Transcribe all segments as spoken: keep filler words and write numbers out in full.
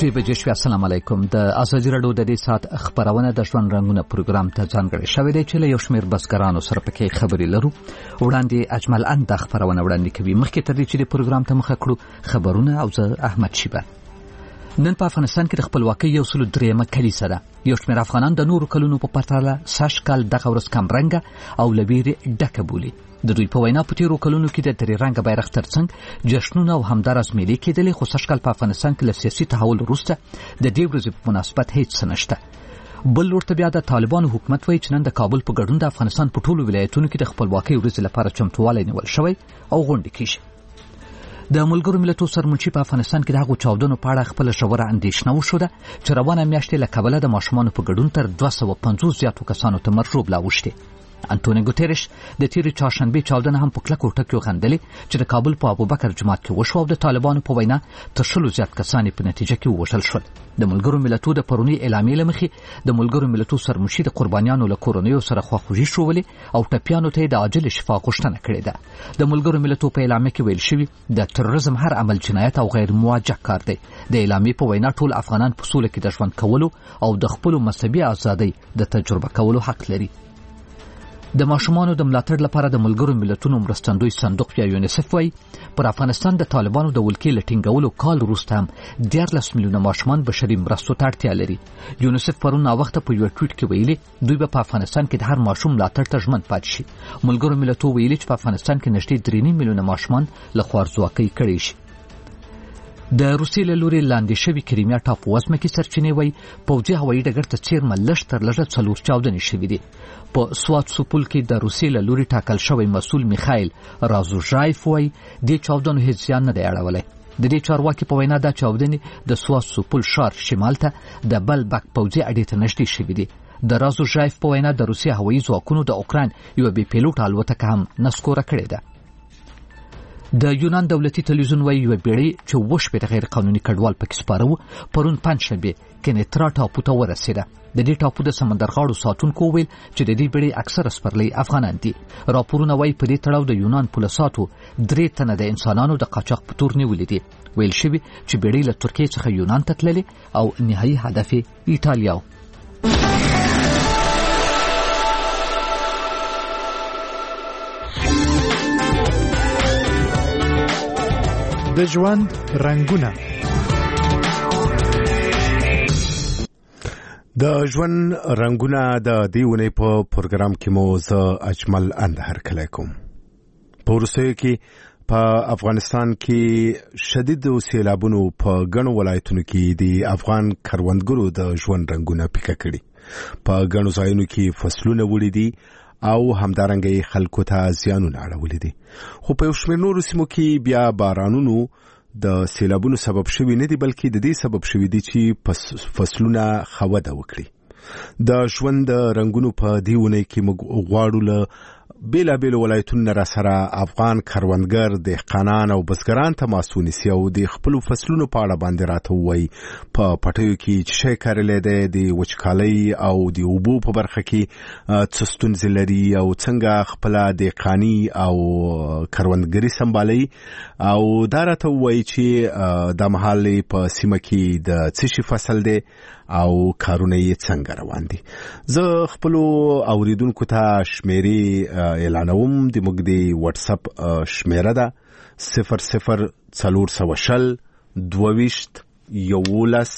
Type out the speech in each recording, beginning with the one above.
درې بجې شوې. السلام علیکم. د ازادي راډیو د دې سات خبرونه د ژوند رنگونه پروګرام ته ځانګړی شوی دی چې له یو شمېر بزګرانو سره پکې خبرې لرو. وړاندې اجمل اند خبرونه وړاندې کوي. مخکې تر دې چې د پروګرام ته مخه کړو خبرونه او زه احمد شیبه. نن په افغانستان کې د خپلواکۍ یو سل درېیمه کلیسه ده. یو شمېر افغانان د نورو کلونو په پرتله سږ کال دغه ورځ کمرنګه او له ویرې ډکه بولي. د دوی په وینا په تیرو کلونو کې د درې رنګه بیرغ ترڅنګ جشنونه او همداراز میلې کېدلې، خو سږ کال په افغانستان کې له سیاسي تحول وروسته د دې ورځې په مناسبت هیڅ څه نشته. بل ورته بیا د طالبانو حکومت وایي چې نن د کابل په ګډون د افغانستان په ټولو ولایتونو کې د خپلواکۍ ورځې لپاره چمتووالی نیول شوی او غونډې کېږي. د ملګرو ملتونو سرمنشي په افغانستان کې د هغو چاودنو په اړه خپله ژوره اندېښنه وښوده چې روانه میاشت له کبله د ماشومانو په ګډون تر دوه سوه پنځوس زیاتو کسانو ته مرګ ژوبله اوښتې. انټونیو ګوتریش د تیرې چهارشنبې چاودنه هم په کلکو ټکیو غندلې چې د کابل په ابوبکر جومات کې وشوه او د طالبانو په وینا تر شلو زیات کسان په نتیجه کې ووژل شول. د ملګرو ملتونو د پرونی اعلامیې له مخې د ملګرو ملتونو سرمنشي د قربانیانو له کورنیو سره خواخوږي ښوولې او ټپیانو ته د عاجل شفا غوښتنه کړې ده. د ملګرو ملتونو په اعلامیه کې ویل شوي د تروریزم هر عمل جنایت او غیر موجه کار دی. د اعلامیې په وینا ټول افغانان په سوله کې د ژوند کولو او د خپلو مذهبي ازادۍ د تجربه کولو حق لري. د ماشومانو د ملاتړ لپاره د ملګرو ملتونو مرستندوی صندوق یا یونیسف وایي پر افغانستان د طالبانو د ولکې له ټینګولو کال وروسته هم دیارلس میلیونه ماشومان بشري مرستو ته اړتیا لري. یونیسف پرون ناوخته په یوه ټویټ کې ویلي دوی به په افغانستان کې د هر ماشوم ملاتړ ته ژمن پاتې شي. ملګرو ملتونو ویلي چې په افغانستان کې نږدې درې نیم میلیونه ماشومان له خوارځواکۍ کړی شي. د روسیې له لوري لاندې شوي کریمیا ټاپو وزمه کې سرچینې وایي پوځي هوایي ډګر ته څیرمه لږ تر لږه څلور چاودنې شوي دي. په سوات سوپول کې د روسیې له لوري ټاکل شوی مسؤل میخایل رازوژایف وایي دې چاودنو هیڅ زیان نه دی اړولی. د دې چارواکي په وینا دا چاودنې د سوات سوپول ښار شمال ته د بلبک پوځي اډې ته نږدې شوي دي. د رازوژایف په وینا د روسیې هوایي ځواکونو د اوکراین یوه بې پیلوټه الوتکه هم نسکوره کړې ده. د یونان دولتي تلویزیون وایي یوه بیړۍ چې اووه شپېته غیر قانوني کډوال پکې سپاره وو پرون پنجشنبې کنیترا ټاپو ته ورسېده. د دې ټاپو د سمندرغاړو ساتونکو وویل چې د دې بیړۍ اکثره سپرلۍ افغانان دي. راپورونه وایي په دې تړاو د یونان پولیساتو درې تنه د انسانانو د قاچاق په تور نیولي دي. ویل شوي چې بیړۍ له ترکیې څخه یونان ته تللې او نهایي هدف یې ایټالیا و. د ژوند رنگونه. د ژوند رنگونه د دې ونې په پروګرام کې مو زه اجمل اند هرکلی کوم. په وروستیو کې په افغانستان کې شدید سیلابونو په ګڼو ولایتونو کې د افغان کروندګرو د ژوند رنگونه پیکه کړي. په ګڼو ځایونو کې فصلونه وړي دي او همدارنګه خلکو ته زیانونه اړولي دي. خو په یو شمېر نورو سیمو کې بیا بارانونو د سیلابونو سبب شوي نه دي بلکې د دې سبب شوي دي چې فصلونه ښه وده وکړي. د ژوند رنګونو په دې اونۍ کې موږ غواړو له بیلابیلو ولایتونو را سره افغان کروندګر دهقانان او بزګران تماس ونیسي او د خپلو فصلونو په اړه باندې راته ووایي په پټیو کې چې شی کرلی دی، د وچکالۍ او د اوبو په برخه کې څه ستونزې لري او څنګه خپله دهقاني او کروندګري سمبالوي او دا راته ووایي چې دا مهال په سیمه کې د څه شي فصل دی او کارونه یې څنګه روان دي. زه خپلو اوریدونکو ته شمیرې اعلانوم. د موږ د واتس اپ شمیره ده صفر صفر څلور سوه شل دوه ویشت یولس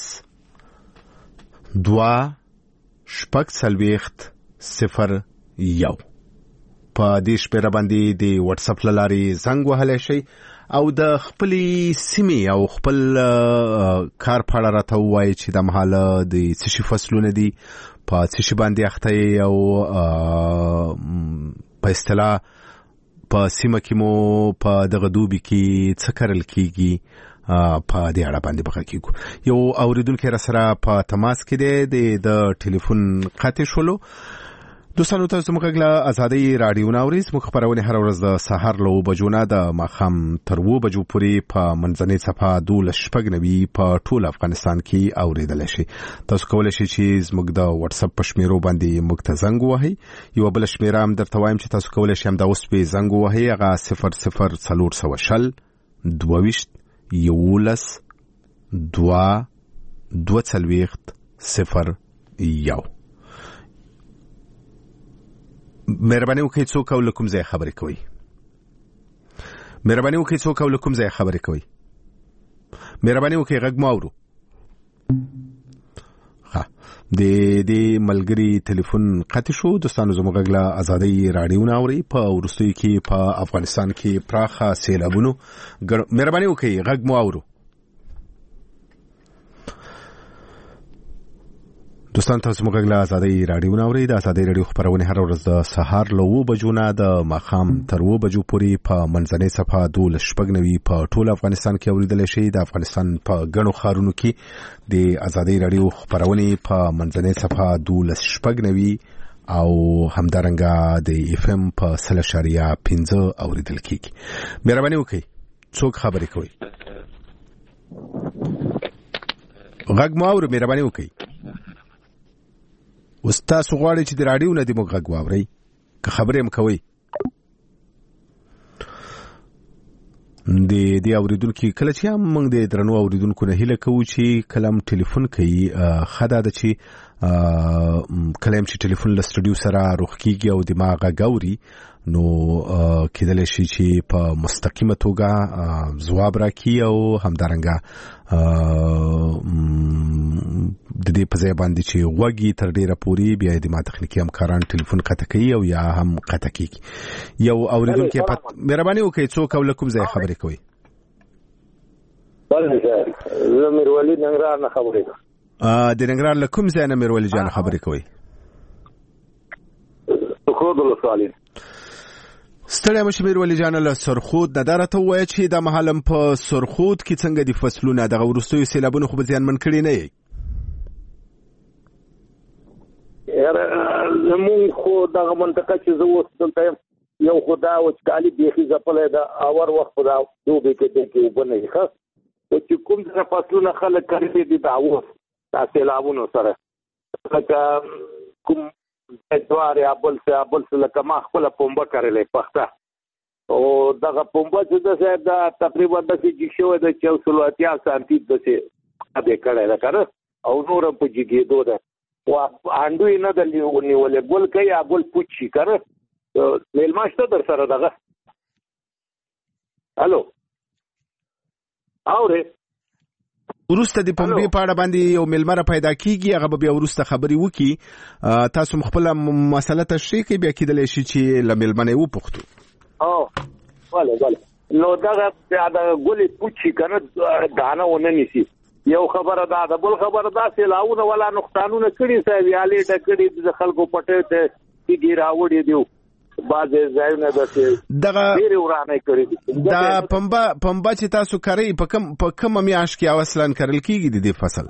دوه شپږ څلوېښت صفر یو. په دې شمیره باندې د واتس اپ له لارې زنګ وهلی شئ او د خپلې سیمې او خپل کار په اړه راته ووایي چې دا مهاله د څه شي فصلونه دي، په څه شي باندې اخته یې او په اصطلاح په سیمه کې مو په دغه دوبي کې څه کرل کېږي په دې اړه باندې بخښه کېږو. یو اورېدونکی را سره په تماس کې دی، د ټلیفون قطع شولو. دوستانو تاسو موږ له ازادي رادیو ناوري موږ خبرونه هر ورځ د سحر له بجو نه د ماخام تر و بجو پورې په منځنۍ صفه دولس شپږ نوي په ټول افغانستان کې اوریدل شي. تاسو کولای شئ چې موږ د واتس اپ په شمیرو باندې موږ ته زنګ ووهئ. یو بل شمیره هم درته وایم چې تاسو کولای شئ هم دا اوس په زنګ ووهئ، هغه صفر صفر څلور سوه شل دوه ویشت یولس دوه دوه څلوېښت صفر یو. مهرباني وکړئ څوک او له کوم ځای خبرې کوئ؟ مهرباني وکړئ څوک او له کوم ځای خبرې کوئ؟ مهرباني وکړئ غږ مو اورو. ها د دې ملګری ټلیفون قطع شو. دوستانو زموږ غږ له ازادۍ راډیو نه اورئ. په وروستیو کې په افغانستان کې پراخه سیلابونو. مهرباني وکړئ غږ مو اورو. دوستان تاسو موږ له ازادۍ راډیو نه اورئ. د ازادۍ راډیو خبرونه هر ورځ د سهار له اوه بجو نه د ماښام تر اوه بجو پورې په منځنۍ صفحه دولس شپږ نوي په ټول افغانستان کې اوریدلی شئ. د افغانستان په ګڼو ښارونو کې د ازادۍ راډیو خبرونه په منځنۍ صفحه دولس شپږ نوي او همدارنګه د اف ام په سل اشاریه پنځه اوریدل کیږي. مهرباني وکړئ څوک خبرې کوي؟ غږ مو اورو. مهرباني وکړئ. اوس تاسو غواړئ چې د راډیو نه دې موږ غږ واورئ که خبرې هم کوئ؟ د دې اوریدونکو کله چې هم موږ د درنو اوریدونکو نه هیله کوو چې کله هم ټلیفون کوي ښه ده چې کله هم چې ټلیفون له سټوډیو سره روغ کېږي او دماغ غږ اوري نو کېدلی شي چې په مستقیمه توګه ځواب راکړي او همدارنګه د دې په ځای باندې چې غوږی تر ډیره پوري بیا د ما تخنیکی همکاران ټلیفون قطع کوي او یا هم قطع کیږي. یو اوریدونکو په مهرباني وکړئ څوک او له کوم ځای خبرې کوي؟ بله سر زه میرولی ننګرهار نه خبرې کوم. د ننګرهار له کوم ځای نه میرولی جان خبرې کوي؟ سرخود ولسوالۍ. ستړی مشه میرولی جان له سرخود نه. دا راته ووایه چې دا مهال هم په سرخود کې څنګه دي فصلونه؟ دغه وروستیو سیلابونو خو به زیانمن کړي نه یې؟ زمونږ خو دغه منطقه چې زه اوس دلته یم یو خو دا وچکالي بیخي ځپلی ده. اور وخت خو دا دوبۍ کې دی کې اوبه نه وي ښه. خو چې کوم ځای فصلونه خلک کرلي دي دا اوس دا سیلابونو سره لکه کوم جوار یا بل څه یا بل څه لکه ما خپله پنبه کرلی پخته او دغه پنبه چې داسې دا تقریبا داسې جګ شوی ده چې یو سلو اتیا سانتي داسې ابې کړی ده که نه او نور هم په جګېدو ده. انډوی نه د نیولې ګل کوي یا ګل پوچ شي که نه. میلمه شته در سره دغه هلو اورې وروسته د پنبې په اړه باندې یو میلمه را پیدا کیږي هغه به بیا وروسته خبرې وکړي. تاسو خپله مسله تشریح کړئ بیا کېدلی شي چې له میلمه نه یې وپوښتو. او بله بله نو دغه دغه ګلې پوچ شي که نه دانه ونه نیسي. یو خبره دا ده. بل خبره دا سیلاونه ولا نقصانونه کړي صاحب یا لیټه کړي د خلکو پټې ته تیږې راوړي دي بعضې ځایونه داسې دغه ډېرې ورانې کړي دي. دا پنبه پنبه چې تاسو کرئ په کوم په کومه میاشت کې اصلا کرل کېږي د دې فصل؟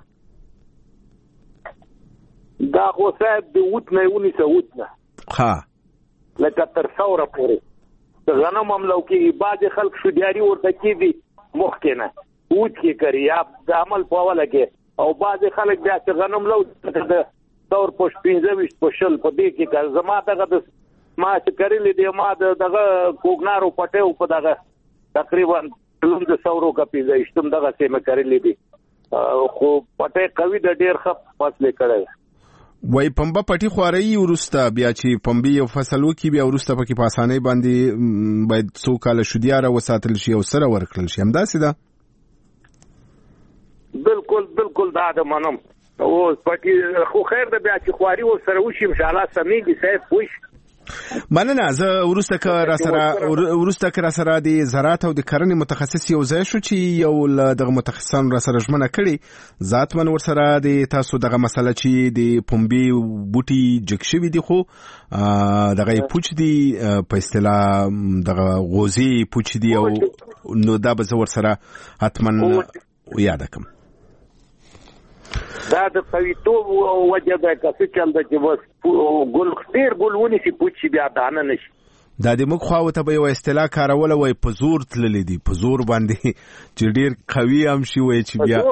دا خو صاحب د اوت نه ونیسه اوت نه ښه لکه تر ثوره پورې د غنم هم لو کېږي. بعضې خلک شودیاري ورته کېږي مخکې نه اوت کې کوي یا د عمل په اوله کې او بعضې خلک بیا چې غنم لو د ثور په پنځه ویشت په شل په دې کې کوي. زما دغه د ما چې کرلی دی ما دغه کوګنارو پټیو په دغه تقریبا لوم د ثورو کا پنځه ویشتم دغه سیمه کرلی دی خو پټی قوي د ډېر ښه فصل یې کړی. وای پنبه پټي خواري وروسته بیا چې پنبې یو فصل وکړي بیا وروسته پکې په اسانۍ باندې باید څو کاله شودیاره وساتل شي او سره ورکړل شي. همداسې ده؟ بالکل بالکل دا د منم او پټي خو خیر ده بیا چې خواري ورسره وشي انشاءالله سمېږي صاحب وش مننه. زه وروسته که را سره وروسته که را سره د زراعت او د کرنې متخصص یو ځای شو چې یو له دغه متخصصانو را سره ژمنه کړې ذاتمن ورسره د تاسو دغه مسله چې د پنبې بوټي جګ شوي دي خو دغه یې پوچ دي په اصطلاح دغه غوزي پوچ دي او نو دا به زه ورسره حتما یاده کړم. دا د قویتوب وجه ده که څه چل ده چې بس ګل ډېر ګل ونیسي پوچ شي بیا دانه نه شي. دا د موږ خواو ته به یو اصطلاح کاروله وای په زور تللی دي په زور باندې چې ډېر قوي هم شي وای چې بیا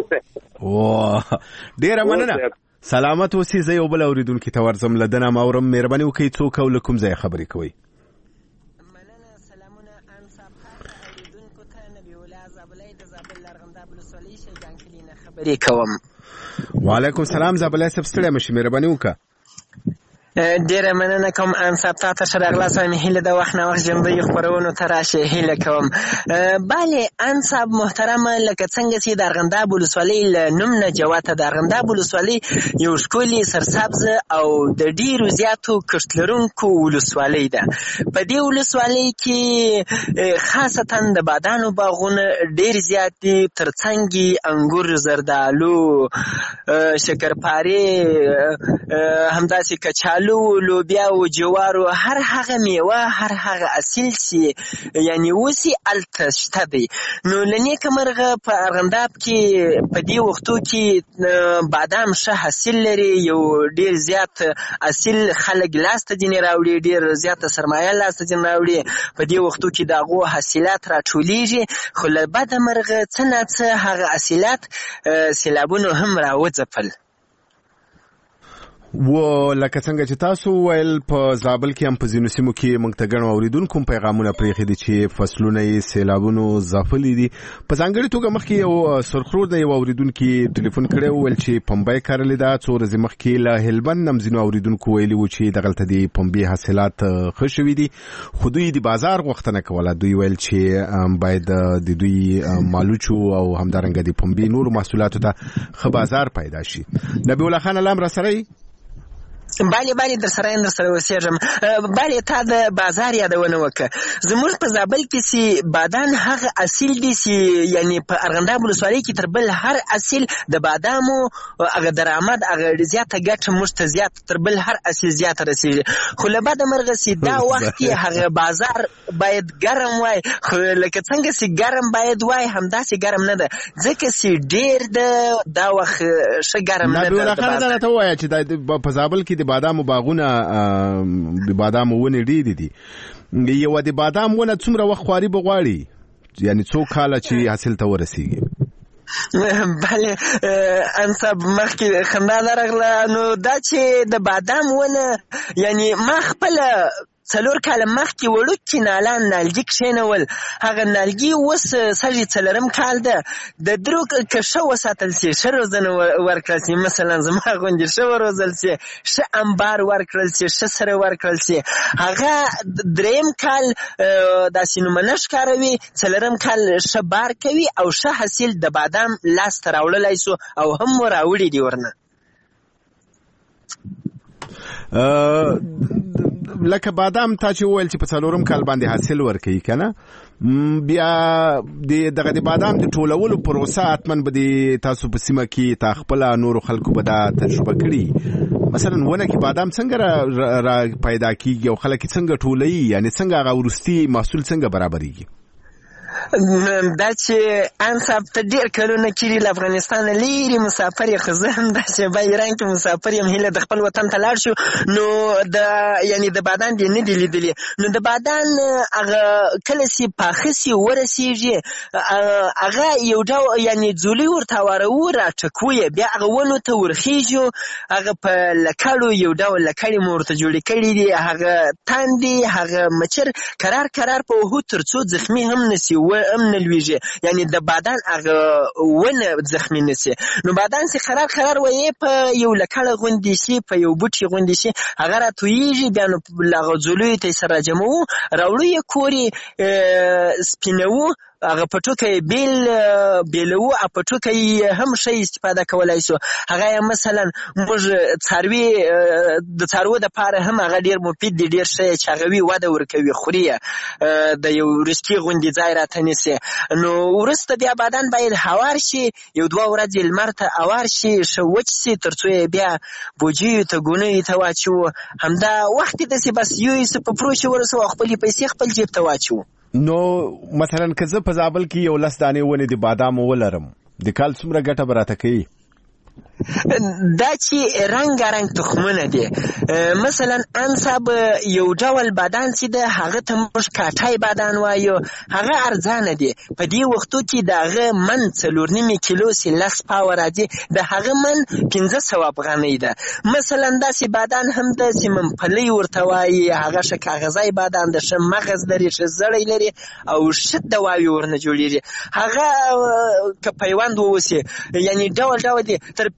ډېره مننه. سلامت اوسئ. زه یو بل اورېدونکي ته ورځم له ده نه م اورم. مهرباني وکړئ څوک او له کوم ځای خبرې کوئ؟ مننه. سلامونه انصاف خان اورېدونکو ته نبی الله زابلی د زابل لرغنداب ولسوالۍ شیګان کلي نه خبرې کوم. وعلیکم السلام زابلای صاحب ستړي مشي مهرباني وکړه. ډیره مننه کوم انصاف تا ته ښه راغلاست وایم هیله د وخت نه وخت ژوندیو خپرونو ته راشئ هیله کوم. بله انصاف محترمه لکه څنګه چې د ارغنداب ولسوالۍ له نوم نه جوته د ارغنداب ولسوالۍ یو ښکلې سرسبزه او د ډیرو زیاتو کښت لرونکو ولسوالۍ ده. په دې ولسوالۍ کې خاصتا د بادامو باغونه ډیر زیات دي، ترڅنګ انګور، زردالو، شکرپارې، همداسې کچالو، لوبیا او جوارو، هر هغه میوه هر هغه اصیل سی یعنی وسی الته شته دی. نو لنیکه مرغه په ارغنداب کې په دې وختو کې بادام ښه حاصل لري، یو ډیر زیات اصیل خلک لاسته ځینې راوړي، ډیر زیاته سرمایه لاسته ځینې راوړي. په دې وختو کې د هغو حاصلات راټولیږي، خو له بده مرغه څه ناڅه هغه حاصلات سیلابونو هم راوځپل. و لکه څنګه چې تاسو ویل په زابل کې هم په ځینو سیمو کې موږ ته ګڼ اوریدونکو پیغامونه پرېښي دي چې فصلونه یې سیلابونو ځپلي دي. په ځانګړې توګه مخکې یو سرخرود نه یو اوریدونکي ټلیفون کړی وویل چې پنبه یې کرلې ده. څو ورځې مخکې له هلبند هم ځینو اوریدونکو ویلي وو چې دغلته د پنبې حاصلات ښه شوي دي، خو دوی د بازار غوښتنه کوله. دوی ویل چې باید د دوی مالوچو او همدارنګه د پنبې نورو محصولاتو ته ښه بازار پیدا شي. نبی الله خان علام را سره بله بله در سره در سره اوسېږم. بله تا د بازار یادونه وکړه. زموږ په زابل کې چې بادام هغه اصیل دي چې یعنی په ارغنداب ولسوالۍ کې تر بل هر اصیل د بادامو هغه درآمد هغه زیاته ګټه موږ ته زیات تر بل هر اصیل زیاته رسېږي. خو له بده مرغه چې دا وخت کې هغه بازار باید ګرم وای، خو لکه څنګه چې ګرم باید وای همداسې ګرم نه ده، ځکه چې ډېر د دا وخت ښه ګرم نه ده. نبی الله خان دا راته ووایه چې په زابل کې د بادامو باغونه د بادامو ونې ډېرې دي. یوه د بادام ونه څومره وخت خواري به غواړي، یعنی څو کاله چې حاصل ته ورسیږي؟ بله انصاب مخکې خندا درغله. نو دا چې د بادام ونه یعنی ما خپله څلور کاله مخکې وړوکي نالان نالګي کښېنول، هغه نالګي اوس سږي څلورم کال ده. د درو که ښه وساتل سي، ښه روزنه ورکړل سي، مثلا زما غوندې ښه وروزل سي، ښه انبار ورکړل سي، ښه سره ورکړل سي، هغه دریم کال داسې نومونه ښکاروي، څلورم کال ښه بار کوي او ښه حاصل د بادام لاسته راوړلی سو او هم مو راوړي دي ورنه. لکه بادام تا چې وویل چې په څلورم کال باندې حاصل ورکوي که نه، بیا دغه د بادام د ټولولو پروسه حتما به د تاسو په سیمه کې تا خپله نورو خلکو به دا تجربه کړي. مثلا ونه کې بادام څنګه را, را پیدا کیږي او خلک څنګه ټولوي، یعنی څنګه هغه وروستي محصول څنګه برابریږي؟ دا چې انصاف ته ډېر کلونه کېږي له افغانستانه لیرې مسافر یې، خو زه هم داسې په ایران کې مسافر یم، هیله د خپل وطن ته لاړ شو. نو د یعنی د بادام دې نه دي لیدلي. نو د بادام هغه کله چې پاخه سي ورسېږي، هغه یو ډول یعنی ځولۍ ورته هواروو، راټکوو یې، بیا هغه ونو ته ورخېږو، هغه په لکړو یو ډول لکړې مو ورته جوړې کړي دي، هغه تاندې هغه مچر کرار کرار په وهو تر څو زخمي هم نسي هم نه لویږي، یعنی د بادام هغه ونه زخمي نسي. نو بادام چې خرار خرار وایي په یو لکړه غوندې شي، په یو بوټي غوندې شي، هغه راتویږي، بیا نو له هغه ځولیو ته یې سره راجموو، راوړو یې کور یې سپینوو، هغه پټوکه یې بیل بیلوو، او پټوکه یې هم ښه استفاده کولی شو. هغه یې مثلا موږ څاروي د څاروو دپاره هم هغه ډېر مفید دی، ډېر ښه یې چې هغه وي وده ورکوي، خوري یې د یو رشتې غوندې ځای راته نیسي. نو وروسته بیا بادام باید هوار شي، یو دوه ورځې لمر ته هوار شي، ښه وچ شي، تر څو یې بیا بوجیو ته ګونیو ته واچوو. همدا وخت یې داسې بس یو یې په فروش ورسوو او خپلې پیسې خپل جیب ته واچوو. نو مثلا که زه په زابل کې یو لس دانې ونې د بادامو ولرم، د کال څومره ګټه به راته کوي؟ دا چې رنګارنګ تخمونه دي. مثلا انصاب یو ډول بادام چې ده هغه ته موږ کاټای بادام وایو، هغه ارزانه دي. په دې وختو کې د هغه من څلور نیمې کیلو چې لس پاوه راځي، د هغه من پنځه سوه افغانۍ ده. مثلا داسې بادام هم ده چې ممپلی ورته وایي، هغه ښه کاغذی بادام ده، ښه مغز لري، ښه زړی لري او ښه دواوې ورنه جوړېږي. هغه که پیوند ووسي یعنی ډول ډول دي، تر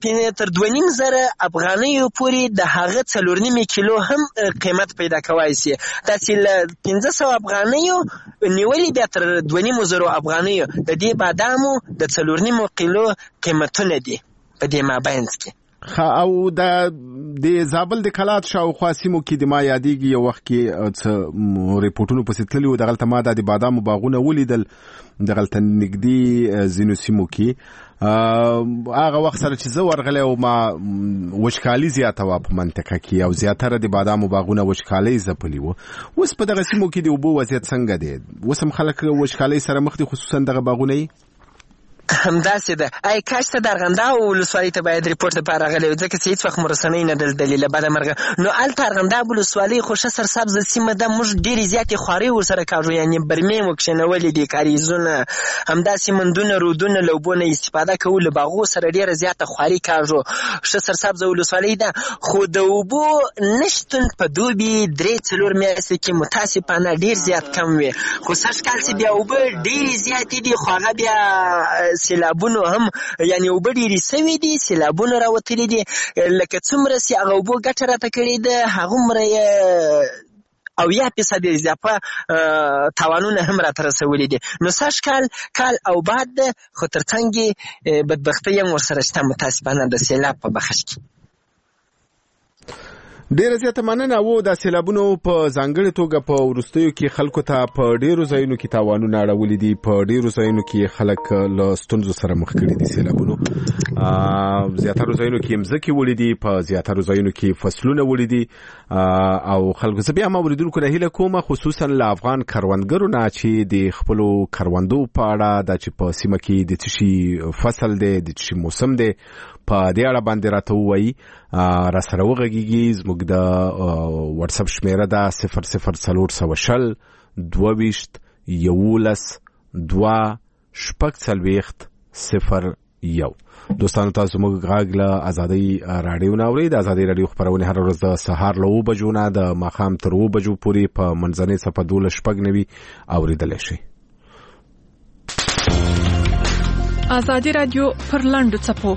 تر دوه نیم زره افغانیو پورې د هغه څلور نیم کیلو هم قیمت پیدا کوای شي. داسې له پنځه سوه افغانیو نیولې بیا تر دوه نیم زرو افغانیو د دې بادامو د څلور نیم کیلو قیمتونه دي په دې مابینځ کې. او د زابل د کلات شاوخوا سیمو کې د ما یادېږي یو وخت کې څه ریپورټونو پسې تللي وو دغلته ما د بادامو باغونه ولیدل دغلته نږدې ځینو سیمو کې هغه وخت سره چې زه ورغلی وم وچکالي زیاته وه په منطقه کې او زیاتره د بادامو باغونه وچکالۍ ځپلي وو. اوس په دغه سیمو کې د اوبو وضعیت څنګه دی؟ اوس هم خلک وچکالۍ سره مخ دي خصوصا دغه باغونه یې همداسې ده. ای کاش ته د ارغنداب ولسوالۍ ته باید ریپورټ لپاره راغلی و ځکه چې هېڅ وخت مو رسنۍ نه دلدلې له بده مرغه. نو هلته ارغنداب ولسوالۍ خو ښه سرسبزه سیمه ده. موږ ډېرې زیاتې خوارۍ ورسره کاږو یعنې برمې مو کښېنولې دي کاریزونه همداسې مندونه رودونه له اوبو نه استفاده کوو له باغو سره ډېره زیاته خواري کاږو. ښه سرسبزه ولسوالۍ ده خو د اوبو نشتون په دوبي درې څلور میاشتې کې متاسفانه ډېر زیات کم وي. خو سږ کال چې بیا اوبه ډېرې زیاتې دي خو هغه بیا سیلابونو هم یعنی اوبه ډېرې سوي دي سیلابونه راوتلي دي لکه څومره چې هغه اوبو ګټه راته کړې ده هغومره یې اویا فیصد اضافه تاوانونه هم راته رسولي دي. نو سږ کال کال او باد ده خو تر څنګ یې بدبختۍ هم ورسره شته متاسفانه د سیلاب په بخش کې. ډیره زیاته مننه. و د سیلابونو په ځانګړې توګه په وروستیو کې خلکو ته په ډیرو ځایونو کې تاوانونه اړولي دي په ډیرو ځایونو کې خلک له ستونزو سره مخ کړي دي سیلابونو. زیاتره ځایونو کې مځکې وړي دي په زیاتره ځایونو کې فصلونه وړي دي او خلکو زه بیا ما اوریدونکو نه هیله کوم خصوصا له افغان کروندګرو نه چې د خپلو کروندو په اړه دا چې په سیمه کې د څه شي فصل دی د څه شي موسم دی په دې اړه باندې راته ووایي را سره وغږیږي. زموږ د واتساپ شمیره ده صفر صفر څلور سوه شل دوه ویشت یولس دوه شپږ څلوېښت صفر یو. دوستانو تاسو زموږ غږ له ازادۍ راډیو نه اورئ. د ازادۍ راډیو خپرونې هره ورځ د سهار له اوه بجو نه د ماښام تر اوه بجو پورې په منځنۍ څپه دولس شپږ نوي اورېدلی شئ. ازادي راډیو پر لاندو څپو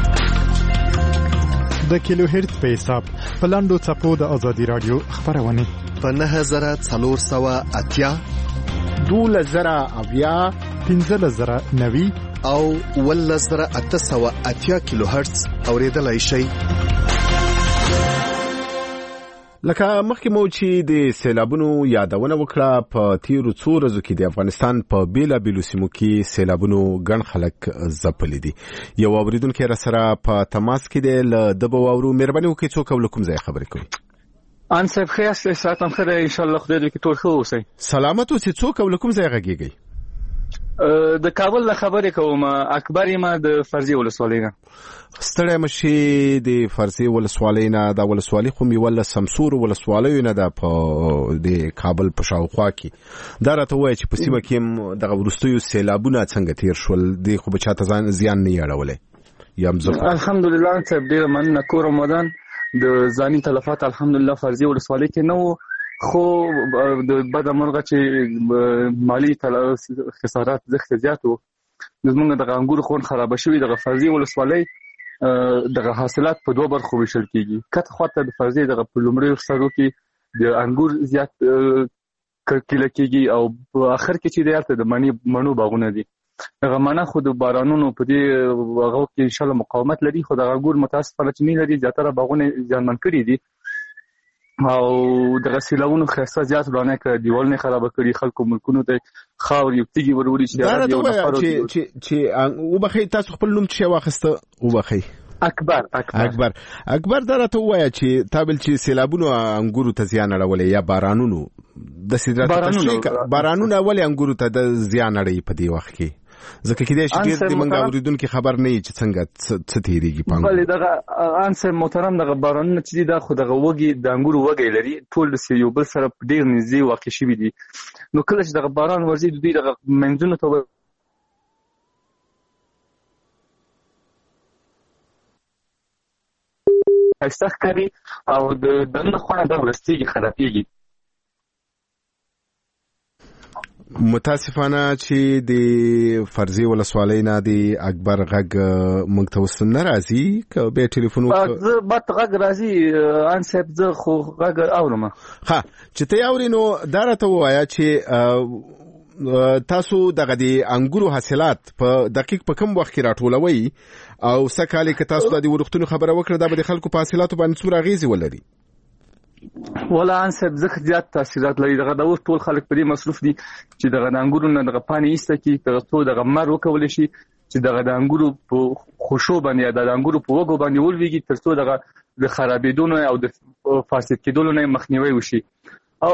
د کیلو هرتز په حساب په لاندو څپو د ازادي راډیو خبرونه په نهه زره څلور سوه اتیا دولس زره اویا پنځلس زره نوي او اوولس زره اته سوه اتیا کیلو هرتز اورېدلای شئ. لکه مخکې مو چې د سیلابونو یادونه وکړه په تیرو څو ورځو کې د افغانستان په بیلابیلو سیمو کې سیلابونو ګڼ خلک ځپلي دي. یو اورېدونکی را سره په تماس کې دی له ده به واورو. مهرباني وکړئ څوک او له کوم ځایه خبرې کوئ؟ ان صاحب ښه یاست؟ ساعت هم ښه دی انشاءالله خدای دې وکړي ټول ښه اوسئ. سلامت اوسئ. څوک او له کوم ځایه غږېږئ؟ د کابل نه خبرې کوم. اکبر یم د فرضي ولسوالۍ نه. ستړی مشي د فرضي ولسوالۍ نه. دا ولسوالۍ خو مې ول سمسور ولسوالیو نه ده په د کابل په شاوخوا کې. دا راته وایي چې په سیمه کې هم دغه وروستیو سیلابونه څنګه تیر شول؟ دی خو به چاته زیان نه یې اړولی یا مځکو؟ الحمدلله صاحب ډېره مننه. کور او ودان د ځاني تلفات الحمدلله فرضي ولسوالۍ کې نه وو خو د بده مرغه چې مالی خسارات زښت زیات وو. زمونږ دغه انګور خون خراب شوي. دغه فرضي ولسوالۍ دغه حاصلات په دوه برخو ویشل کیږي. کته خواته د فرضي دغه په لومړیو سرو کې د انګور زیات کله کیږي او په اخر کې چې دلته د مڼې مڼو باغونه دي. دغه مڼه خو د بارانونو په دې هغه کې ان شاء الله مقاومت لري خو دغه انګور متاسفانه چې نه لري. زیاتره باغونه ځانمن کړي دي او دغه سیلابونو خاصه زیات ورانه کړ. دیوالونه خراب کړي. خلکو ملکونو ته خاور یو تیږي وروري چې دا یو نفر چې چې وبخي تاسو خپل نوم چې واخسته وبخي اکبر اکبر اکبر اکبر دا راته وایي چې تابل چې سیلابونو انګورو ته زیان اړولې یا بارانونو د سیدرات تشریک بارانونه ولې انګورو ته د زیان اړي په دی وخت کې ځکه کې د شګیر د منګا اوریدونکو خبر نه چې څنګه څه تیریږي پام بلې دغه انسر محترم دغه بارانونه چې دا خو دغه وګي د انګورو وګي لري ټول د یو بل سره ډیر نږدې واقع شوي دي. نو کله چې دغه باران ورځي د دوی دغه منځونو ته ایستخ کوي او د دنه خونه د ورستیږي خرابېږي. متاسفانه چې د فرضي ولسوالۍ نه د اکبر غږ موږ ته وسن راځي که به ټلیفون زه بات غږ راځي ان صاحب زه خو غږ اورم. ها چې ته اورې نو دا راته ووایه چې تاسو دغه د انګورو حاصلات په دقیق په کوم وخت کې راټولوي او څه کالي که تاسو د ورښتونو خبره وکړه دا به د خلکو په حاصلاتو باندې څومره اغېزې ولري؟ ولا ان صاحب زه زیات تاثیرات لري. دغه د اوس ټول خلک په دې مصروف دي چې دغه د انګورو نه دغه پانی ایسته کی دغه څو دغه مر وکول شي چې دغه د انګورو په خوشو باندې د انګورو په وګو باندې ولويږي ترڅو دغه د خرابېدو او د فاسد کېدو نه مخنیوي وشي. او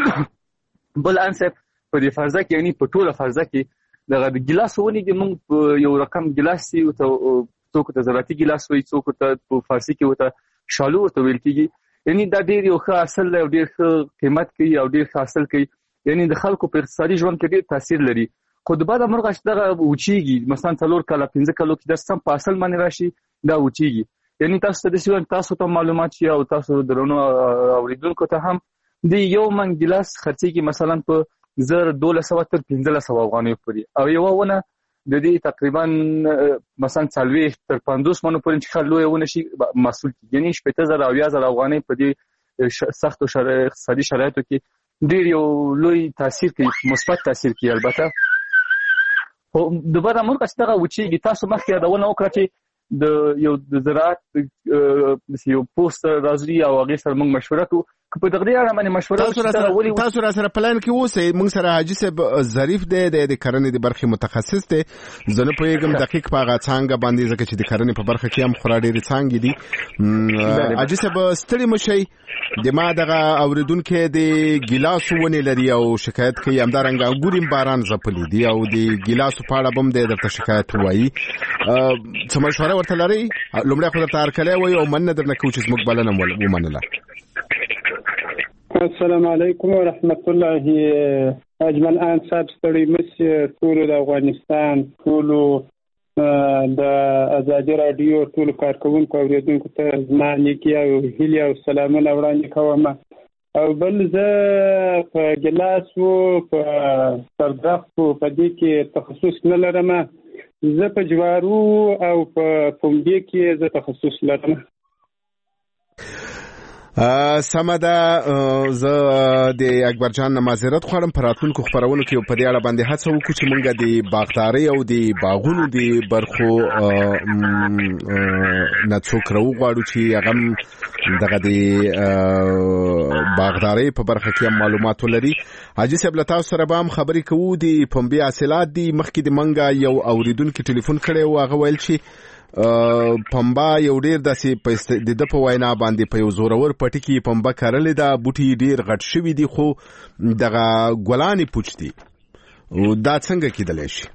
بل ان صاحب په دې فرضه کې یعنی په ټوله فرضه کې دغه د ګلاس ونی د موږ یو رقم ګلاس سی او څوک ته زراعتي ګلاس وي څوک ته په فارسی کې وته شالو ته ویل کېږي. یعنی دا ډیر یو ښه اصل دی او ډیر ښه قیمت کوي او ډیر ښه حاصل کوي. یعنی د خلکو په اقتصادي ژوند کې ډیر تاثیر لري. خو د بعد مرغش دغه وچیږي مثلا څلور کاله پنځه کالو کې د سم په اصل باندې راشي دا وچیږي. یعنی تاسو ته د سیون تاسو ته معلومات شي او تاسو درونو اوریدونکو ته هم د یو من ګلاس خرڅيږي مثلا په زر دوله سو تر پنځه سو افغانۍ پورې او یو ونه د دې تقریبا مثلا څلوي تر پنځوس منو پورې چې خلوی ونه شي مسؤل کیږي. یعنی شپږ زره او یا زره افغانۍ په دې سختو شرایطو اقتصادي شرایطو کې ډیر یو لوی تاثیر کوي مثبت تاثیر کوي. البته خو د بار امر کښته غوچیږي تاسو مخکې دا ونه وکړه چې د یو د زراعت د یو پوسټ راځي او هغه سره موږ مشوره کوو په دغه اړه باندې مشوره سره ولي تاسو را سره پلان کې اوسئ. موږ سره حاجی صاحب ظریف دی د کرنې د برخې متخصص دی. زه نه پوهیږم دقیق په هغه څانګه باندې ځکه چې د کرنې په برخه کې هم خورا ډېرې څانګې دي. حاجی صاحب ستړي مشئ د ما دغه اوریدونکو د ګیلاسو ونې لري او شکایت کوي همدارنګه انګوریم باران ځپلي دي او د ګیلاسو په اړه هم درته شکایت وایي. څه مشوره ورته لري؟ لومړی خو درته هرکلی وایي او مننه درنه کوو چې زموږ بلنه ومنله. السلام علیکم ورحمت الله. اجمل ان صاحب ستړي مشه ټول د افغانستان ټول د ازادي رادیو ټول کارکونکو اوریدونکو ته زما نیکی او هیله او سلامونه وړاندې کوم. او بل زه په ګلاس او په سردخت په دې کې تخصص نه لرم. زه په جوارو او په پنبې کې زه تخصص لرم. سمه ده. زه د اکبر جان معذرت غواړم په راتلونکو خبرونو کې په دې اړه باندې هڅه وکړو چې موږ د باغدارۍ او د باغونو د برخو نه څوک راوغواړو چې هغه دغه د باغدارۍ په برخه کې هم معلومات ولري. حاجی صاحب له تاسو سره به هم خبرې کوو. د پنبې حاصلات دي مخکې د منګه یو اوریدونکي ټلیفون کړی و هغه ویل چې پنبه یو ډیر داسې د د په وینا باندې په یو زورور پټي کې پنبه کرلې ده بوټي ډیر غټ شوي دي خو دغه ګلانې پوچ دي. دا څنګه کېدلی شي؟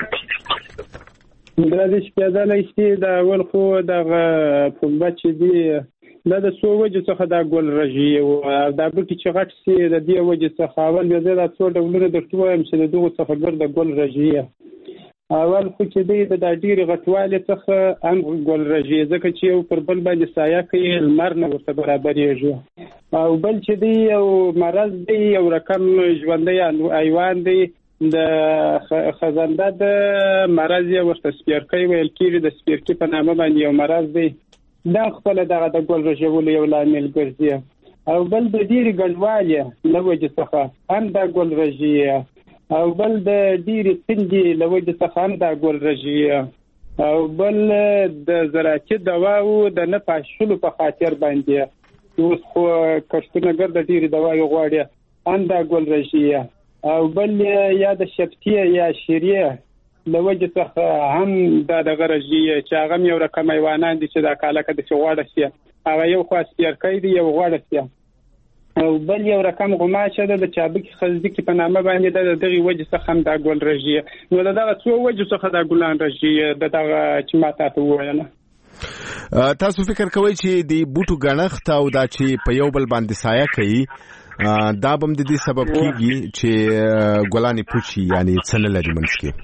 دا د شپېدلی شي دا اول خو دغه پنبه چې دي دا د څو وجو څخه دا ګل رژي او دا بوټي چې غټ سي د دې وجې څخه اول بیا زه دا څو ډولونه درته وایم چې د دغو څخه ګر د ګل رژي. اول خو چې دی د ډېرې غټوالي څخه هم ګل رژي ځکه چې یو پر بل باندې سایه کوي لمر نه ورته برابرېږي. او بل چې دی یو مرض دی یو رقم ژوندی حیوان دی د خزنده د مرض یې ورته سپیرکۍ ویل کېږي. د سپیرکۍ په نامه باندې یو مرض دی دا خپله دغه د ګل رژولو یو لامل ګرځي. او بل د ډېرې ګډوالي له وجې څخه هم دا ګل رژي. او بل د ډېرې تندې له وجې څخه هم دا ګل رژي. او بل د زراعتي دواو د نه پاشلو په خاطر باندې اوس خو کښتونګر د ډېرې دوايو غواړي هم دا ګل رژي. او بل یا د شفتي یا شیرې له وجې څخه هم دا دغه رژي چې هغه هم یو رقم حیوانان دي چې دا کالکه داسې غوړه شي. هغه یو خوا سپیرکی دی یو غوړه شي. او بل یو رقم غوماشه ده د چابکي خزدکي په نامه باندې د دغه وجه څخه هم دا ګل رژي. نو دغه څو وجه څخه دا ګلان رژي د دغه چې ما تاسو وویل. تاسو فکر کوئ چې د بوټو غنښت او دا چې په یو بل باندې سایه کوي دا به د دې سبب کیږي چې ګلانې پوچي یعنی څه لري منځ کې؟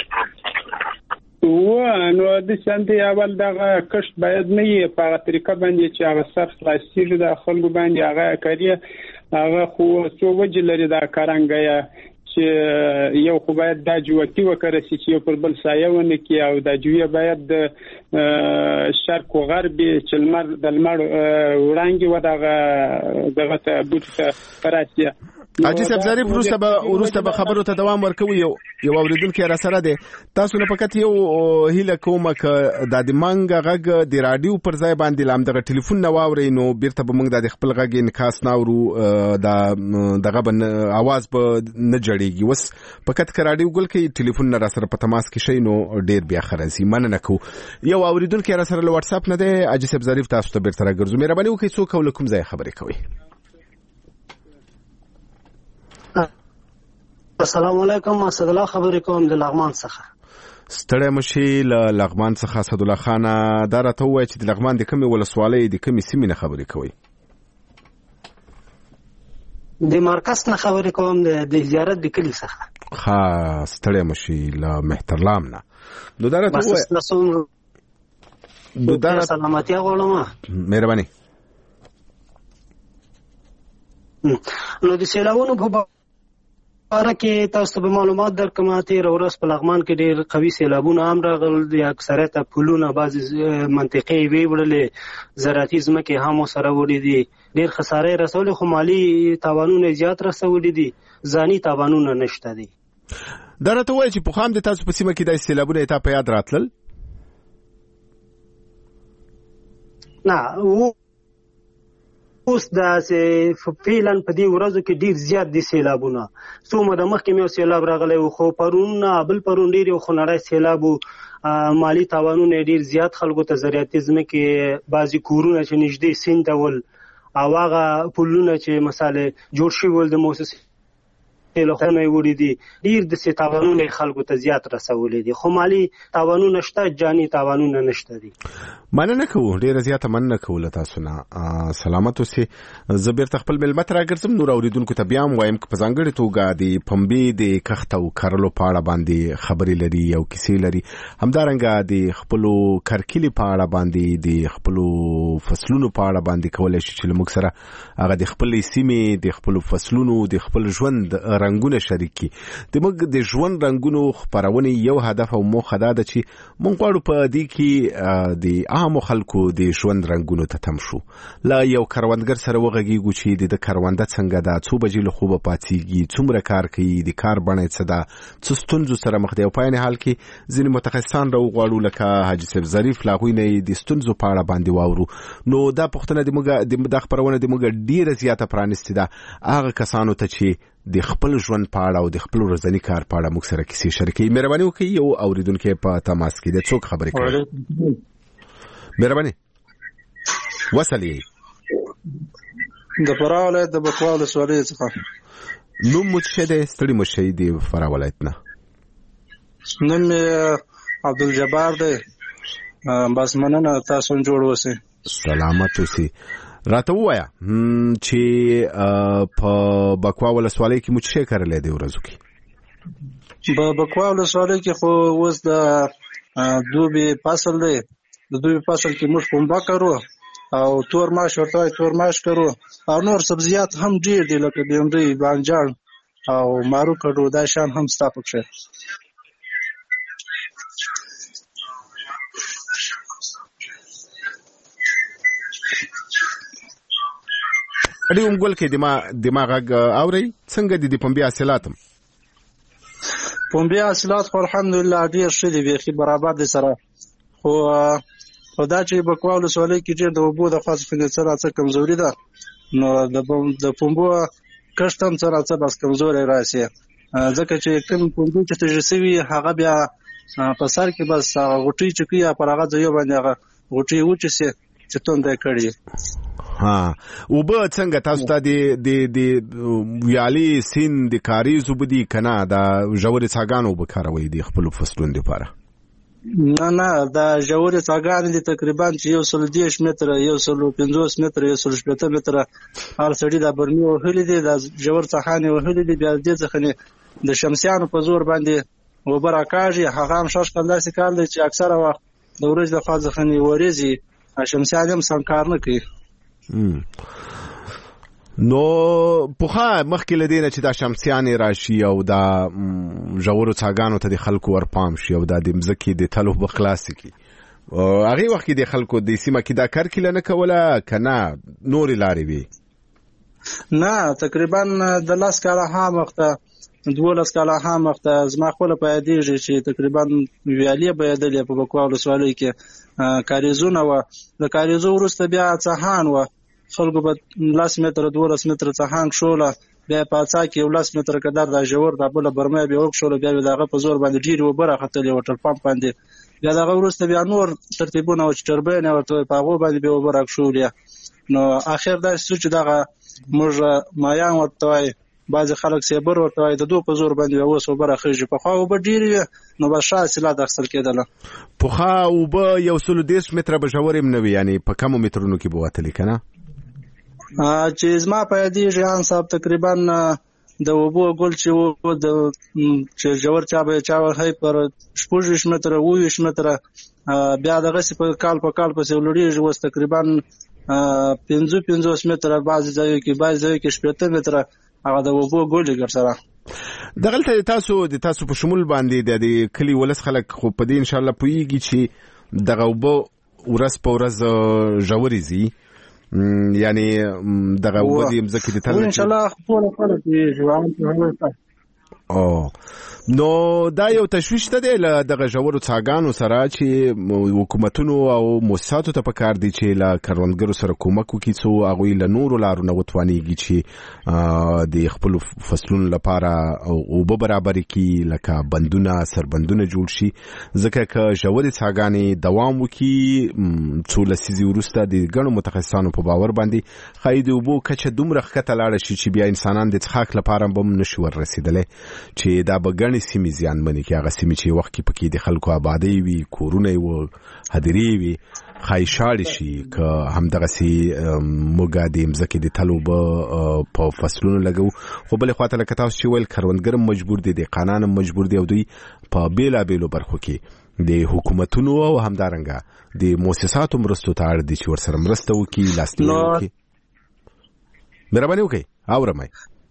و نو د شانتي اول دغه کښت باید نه یې په هغه طریقه باندې چې هغه سر خلاصېږي د خلکو باندې هغه کوي. هغه خو څو وجې لري دا کارنګه چې یو خو باید دا جوړتي وکړي چې یو پر بل سایه ونه کی او دا جوړه باید د شرق او غرب چې لمر د لمر وړانګي و دغه دغه ته بوت فراسیه حاجی صاحب ظریف وروسته به وروسته به خبرو ته دوام ورکوي. یو یو اوریدونکو را سره دی. تاسو نه فقط یو هیله کوم ک د منګ غږ د رادیو پر ځای باندې لام دغه ټلیفون نه واوري نو بیرته به موږ د خپل غږ انعکاس ناورو د دغه بن आवाज به نه جوړیږي. وس فقط ک رادیو ګل کې ټلیفون نه را سره په تماس کې شي نو ډیر بیا خرازي مننه کو. یو اوریدونکو را سره له واتس اپ نه دی. حاجی صاحب ظریف تاسو ته بیرته راګرځو. مهرباني وکړئ څوک ول کوم ځای خبرې کوي. السلام علیکم. اسد الله خبرې کوم د لغمان څخه. ستړی مشي له لغمان څخه. اسد الله خان دا راته وایي چې د لغمان د کومې ولسوالۍ د کومې سیمې نه خبرې کوي؟ د مرکز نه خبرې کوم د زیارت د کلی څخه. ها ستړی مشي له مهترلام نه. نو دا راته وایي بس نو نو دا سلامتی غواړم. مهرباني. نو د سیلاونو په اړه کې تاسو به معلومات درکوم. تیر ورځ په لغمان کې ډېر قوي سیلابونه هم راغلل. د اکثریت پلونه بعضی منطقې وی وړلې زراعتي ځمکې هم سره وړي دي. ډېر خسارې رسول خو مالی تاوانونه زیات رسولي دي. ځاني تاوانونه نشته دي. دا راته وایي چې په خام د تاسو په سیمه کې د سیلابونه ته په یاد راتلل؟ نه اوس دا چې فعلاً په دې ورځو کې ډیر زیات دي سیلابونه. څومره د مخکې مې سیلاب راغلی و خو پرون بل پرون ډیر یو خنړی سیلاب مالی تاوانونه ډیر زیات خلکو ته زراعتي ځمکې بعضې کورونه چې نږدې سیند ته ول او هغه پلونه چې مثلا جوړ شوي ول د موسسې له خوا نه یې وړي دي. ډېر داسې تاوانونه خلکو ته زیات رسولي دي خو مالي تاوانونه شته جاني تاوانونه نشته دي. مننه کوو. ډېره زیاته مننه کوو له تاسو نه. سلامت اوسئ. زه بیرته خپل مېلمه ته راګرځم. نور اورېدونکو ته بیا هم وایم که په ځانګړې توګه د پنبې د کښت او کرلو په اړه باندې خبرې لري او کیسې لري، همدارنګه د خپلو کرکیلې په اړه باندې د خپلو فصلونو په اړه باندې کولی شي چې له موږ سره هغه د خپلې سیمې د خپلو فصلونو د خپل ژوند رنګونه شریکي. د موږ د ژوند رنګونو خپرونې یو هدف او موخه دا ده چې موږ غواړو په دې کې د عامو خلکو د ژوند رنګونو ته تم شو. لا یو کروندګر سره وغږیږو چې د کرونده څنګه ده، څو بجې له خوبه پاڅیږي، څومره کار کوي، د کار بڼه څه ده، څه ستونزو سره مخ دی. او په عین حال کې ځینې متخصصان راوغواړو لکه حاجي صاحب ظریف له هغوی نه د ستونزو په اړه باندې واورو. نو دا پوښتنه د موږ دا خپرونه د موږ ډېره زیاته پرانستې ده هغه کسانو ته چې د خپل ژوند په اړه او د خپل ورځني کار په اړه موږ سره کیسې شریکوي. مهرباني وکړئ یو اورېدونکی په تماس کې دی. څوک خبرې کوي؟ مهرباني وصل یې د فراه ولایت د بکوا ولسوالۍ څخه. نوم مو څه دی؟ ستړي مه شئ د فراه ولایت نه. نوم مې عبدالجبار دی. بس مننه، تاسو هم جوړ اوسئ. سلامت اوسئ. راته ووایه چې په بکوا ولسوالۍ کې مو څه شی کرلی دی ورځو کې؟ په بکوا ولسوالۍ کې خو اوس د دوبي فصل دی. د دوبي فصل کې موږ پنبه کرو او تور ماش ورته وایي تور ماش کرو او نور سبزیات هم ډېر دي لکه بینډۍ، بانجان او مارو کډو. دا شیان هم ستا پکښې. اډي اونګول کې دماغ دماغ اوري څنګه دي د پنبې حاصلات؟ پنبې حاصلات خو الحمدلله ډېر ښه دي، بیخي برابر دي سره. خو خو دا چې بکوا ولسوالۍ کې ډېر د اوبو د خوا څخه څه راڅه کمزوري ده، نو د پنبو کښت هم څه راڅه بس کمزوری راسي، ځکه چې کوم پنبې چې تږي سوي هغه بیا په سر کې بس غوټۍ چوکي یا پر هغه ځایو باندې هغه غوټۍ وچې سي چې تونده کړي. ها اوبه څنګه تاسو ته د د ویالي سیند د کاریز اوبه دي که نه د ژورې څاګانو اوبه کاروئ د خپلو فصلونو دپاره؟ نه نه د ژورې څاګانې دي تقریبا چې یو سل دېرش متره، یو سل پنځوس متره، یو سل شپېته متره هر سړي دا برمې وهلي دي، دا ژور څاښان یې وهلي دي. بیا دې څخه د شمسیانو په زور باندې اوبه راکاږي. هغه هم شاش کال داسې کال دی چې اکثره وخت د ورځې د خوا څخه ورېځي، شمسیان هم سم کار نه کوي. نو پوخا مخکې لدینه چې دا شمسیانې راشي او دا ژورو څاګانو ته د خلکو ورپام شي او دا د مځکې د تلو په خلاص کی هغه وخت کې د خلکو د سیمه کې دا کار کله نه کوله کنه نورې لارې وي نه تقریبا د لاس کاله هم وخته دولس کاله هم وخته زما خپل په یادېږي چې تقریبا ویالې بهدلې په بکوا ولسوالۍ کې کاریزونه و د کاریزو وروسته بیا څهان و خلکو به لاس متر دولس متر څهانګ شوله بیا په څا کې یو لاس متر قدر د ژور د بل برمه بیا وک شوله بیا دغه په زور باندې ډیر و بره خطلې وټل پمپ باندې بیا دغه وروسته بیا نور ترتیبونه او ټربین ورته په هغه باندې بیا وبره شولې نو اخر دا چې دغه موږ مایان ورته بعض خلک سیبر ورته د دوه په زور باندې اوس وبره خېږي په خو به ډیر نو به شاسله د اصل کېدله په خو به یو سل دیش متر به ژورم نه وي یعنی په کوم مترونو کې به وتلی کنه چې زما په یادېږي ان صاحب تقریبا د وبو ګل چې و د چې جوړ چا به چا هي پر شپږ متر اووه متر بیا دغه په کال په کال په سولړي جو تقریبا پنځه پنځه متر بعض ځای کې بعض ځای کې شپږ متر هغه د وبو ګل ګرځره دغلته تاسو د تاسو په شمول باندې د کلی ولس خلک خو په دې ان شاء الله پويږي چې دغه وبو ورس په ورځ جوړي زی یعنی دغه ودی مزکی د تل ان شاء الله خپل خپل کې جوړان ته او نو دا یو تشویش ته دی دغه ژورو څاګانو سره چې حکومتونو او مؤسساتو ته پکار دي چې لا کروندګرو سره کومک وکړي څو هغه له نورو لارو نه وتوانيږي چې د خپل فصلونو لپاره او به برابر کړي لکه بندونه سربندونه جوړ شي ځکه چې ژورې څاګانې دوام وکړي څو لسیزې وروسته د ګڼو متخصصانو په باور باندې خایي د اوبو کچه دومره ښکته لاړه شي چې بیا انسانان د څښاک لپاره هم نشي ورسېدلی چې دا به ګڼې سیمې زیانمنې کړي هغه سیمې چې وخت کې پکې د خلکو آبادۍ وي کورونه یې وو هدیرې وي ښایي شاړې شي که همدغسې موږ د مځکې د تلو به په فصلونو لګوو خو بلې خواته لکه تاسو چې ویل کروندګر هم مجبور دي دهقانان هم مجبور دي او دوی په بېلابېلو برخو کې د حکومتونو او همدارنګه د مؤسساتو مرستو ته اړ دي چې ورسره مرسته وکړي لاسنیوی وکړي مهرباني وکړئ اورم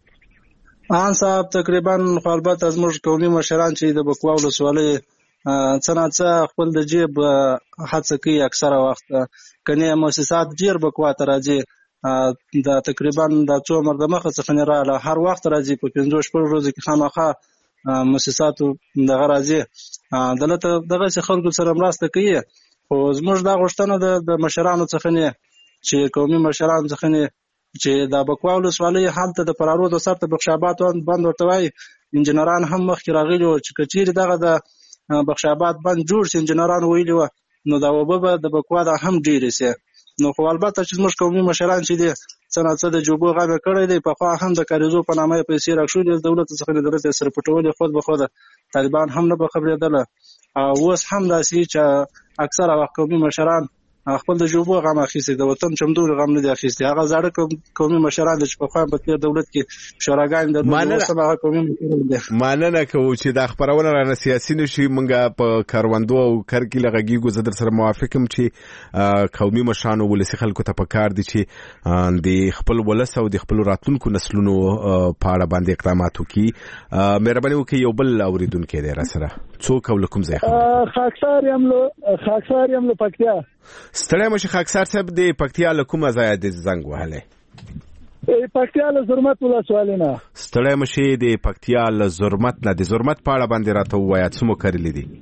ان صاحب تقریبا خو البته زموږ قومي مشران چې د بکوا ولسوالۍ څه نه څه خپل د جیب هڅه کوي اکثره وخت کنه مؤسسات ډیر بکوا ته راځي دا تقریبا د څو مر د مخه څخه نه رااله هر وخت راځي په پنځه شپږ ورځې کې خامخا مؤسساتو دغه راځي دلته دغه خلکو سره مرسته کوي خو زموږ دا غوښتنه د مشرانو څخه نه چې قومي مشرانو څخه نه چې دا بکوا ولسوالۍ حالت د پرارو د سرته بخشابات بند ورته وای انجنيران هم مخکې راغلي او چې کچیر دغه د بخشابات بند جوړ شي انجنيران ویلي و نو دا وبه د بکوا د هم ډیر سي نو خو البته چې موږ قومي مشران چې دي څنګه د جوبو غو کړی دی په خوا هم د کاریزو په نامه پیسې راښول د دولت څخه د دولت سره پټول خود به خود طالبان هم نه به خبرېدل او اوس هم داسي چې اکثره وخت قومي مشران خپل د جوبو غم اخیستي د وطن چمدور غم نه دی اخیستي هغه زړه قومي مشران چې په خوا په تیر دولت کې شوراګان د هغه قومي مشران دي ماننه کوي چې د خبرونه رانه سیاسي نشي منګه په کاروندو او کرکی لغږیږو زه در سره موافقم چې قومي مشران ولسی خلکو ته پکار دي چې د خپل ولس او د خپل راتلونکو نسلونو په اړه باندې اقدامات وکړي مهرباني وکړئ یو بل اوریدونکو دی را سره څوک او کوم ځای خاکسار یم له خاکسار یم له پکتیا ستړی مشه خاکسار صاحب د پکتیا له کومه ځای د زنګ وهلی پکتیا له زرمت ولسوالۍ نه ستړی مشه د پکتیا له زرمت نه د زرمت په اړه باندې راته ووایه څه مو کړلي دي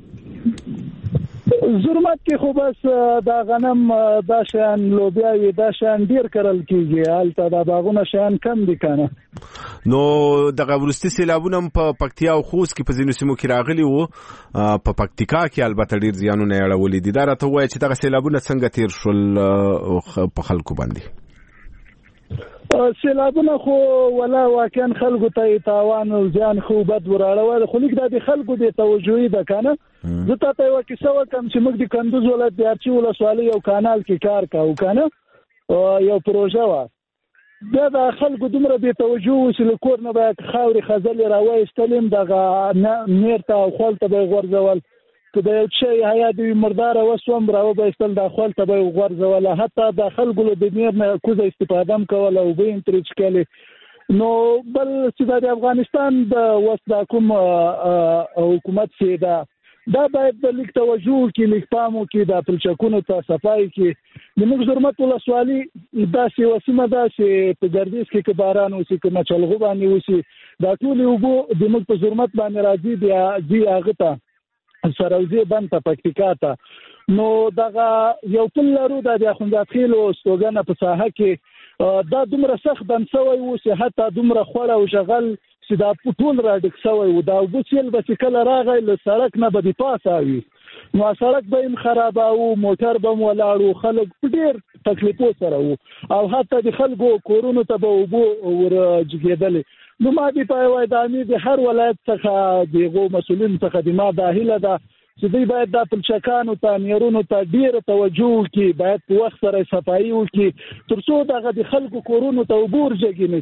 زرمت کې خو بس دا غنم دا شیان لوبیا وي دا شیان ډیر کرل کیږي هلته دا باغونه شیان کم دي کنه نو دغه ورستي سیلابونه په پکتیا او خوست کې په ځینو سیمو کې راغلي وو په پکتیکا کې البته ډیر زیانونه یې اړولي دي دا راته وایي چې دغه سیلابونه څنګه تیر شول په خلکو باندې سیلابونه خو ولا واقعا خلکو ته تاوان او ځان خو بد وراړول خو لیک د خلکو د توجهي د کنه زه ته یو کیسه وکم چې موږ د کندوز ولایت د ارچی ولسوالۍ یو کانال کې کار کاوه کنه یو پروژه و دا د خلکو دومره به توجه وسله کور نه به خاوري خزل راوېستلم دغه میرته او خپل ته به غورځول که د یو شی حیا د مردار وسوم راو به استل داخل ته به غورځوله حتی د خلکو د میر نه کوزه استفاده هم کوله او به انترچ کله نو بل چې د افغانستان د وسدا کوم حکومت سي دا دا باید د لیک توجه کې لیکپامو کې د پلچکونو ته صفای کې د موږ زرمت ولسوالي دا سی وسیمه دا چې په ګردیز کې کباران اوسې کما چلغو باندې اوسې دا ټول وګو د موږ په زرمت باندې راځي بیا دی هغه ته سروزي بند ته پکتیکا ته نو دغه یو پل لرو د اخوندات خیلو استوګنه په ساحه کې دا دومره سخت بند شوی و چې حتی دومره خوړه او شغل چې دا ټول را ډک شوی و دا وبسیل به چې کله راغی له سړک نه به د پاسه وي نو سړک به هم خرابه او موټر به هم ولاړ و خلک ډېر تکلیفو سره و او حتی د خلکو کورونو ته به اوبه ورجګېدلې نو ما دې په وای د امیر د هر ولایت څخه دغو مسؤلین څخه د ما داخله ده چې دوی باید د پلچکانو ته میرونو ته ډیره توجه وکړي باید په وخت سره صفایي وکړي تر څو دغه د خلکو کورونو ته وبور ځګې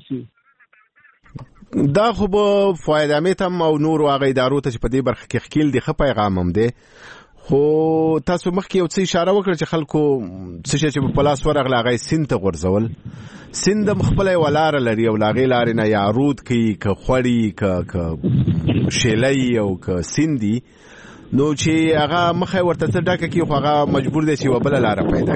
نشي دا خو به فایده هم او نور واغې ادارو ته چې په دې برخه کې خکیل دي خپای پیغام هم دی خو تاسو مخکې یو څه اشاره وکړه چې خلکو څه چې په پلاس ورغله هغه سین ته غورځول سین د خپل ولاره لري او لاغې لارې نه یا رود کوي که خوړی که که شیلای او که سیندي نو چې هغه مخه ورته څه ډاکه کې خو هغه مجبور دی چې وبله لار پیدا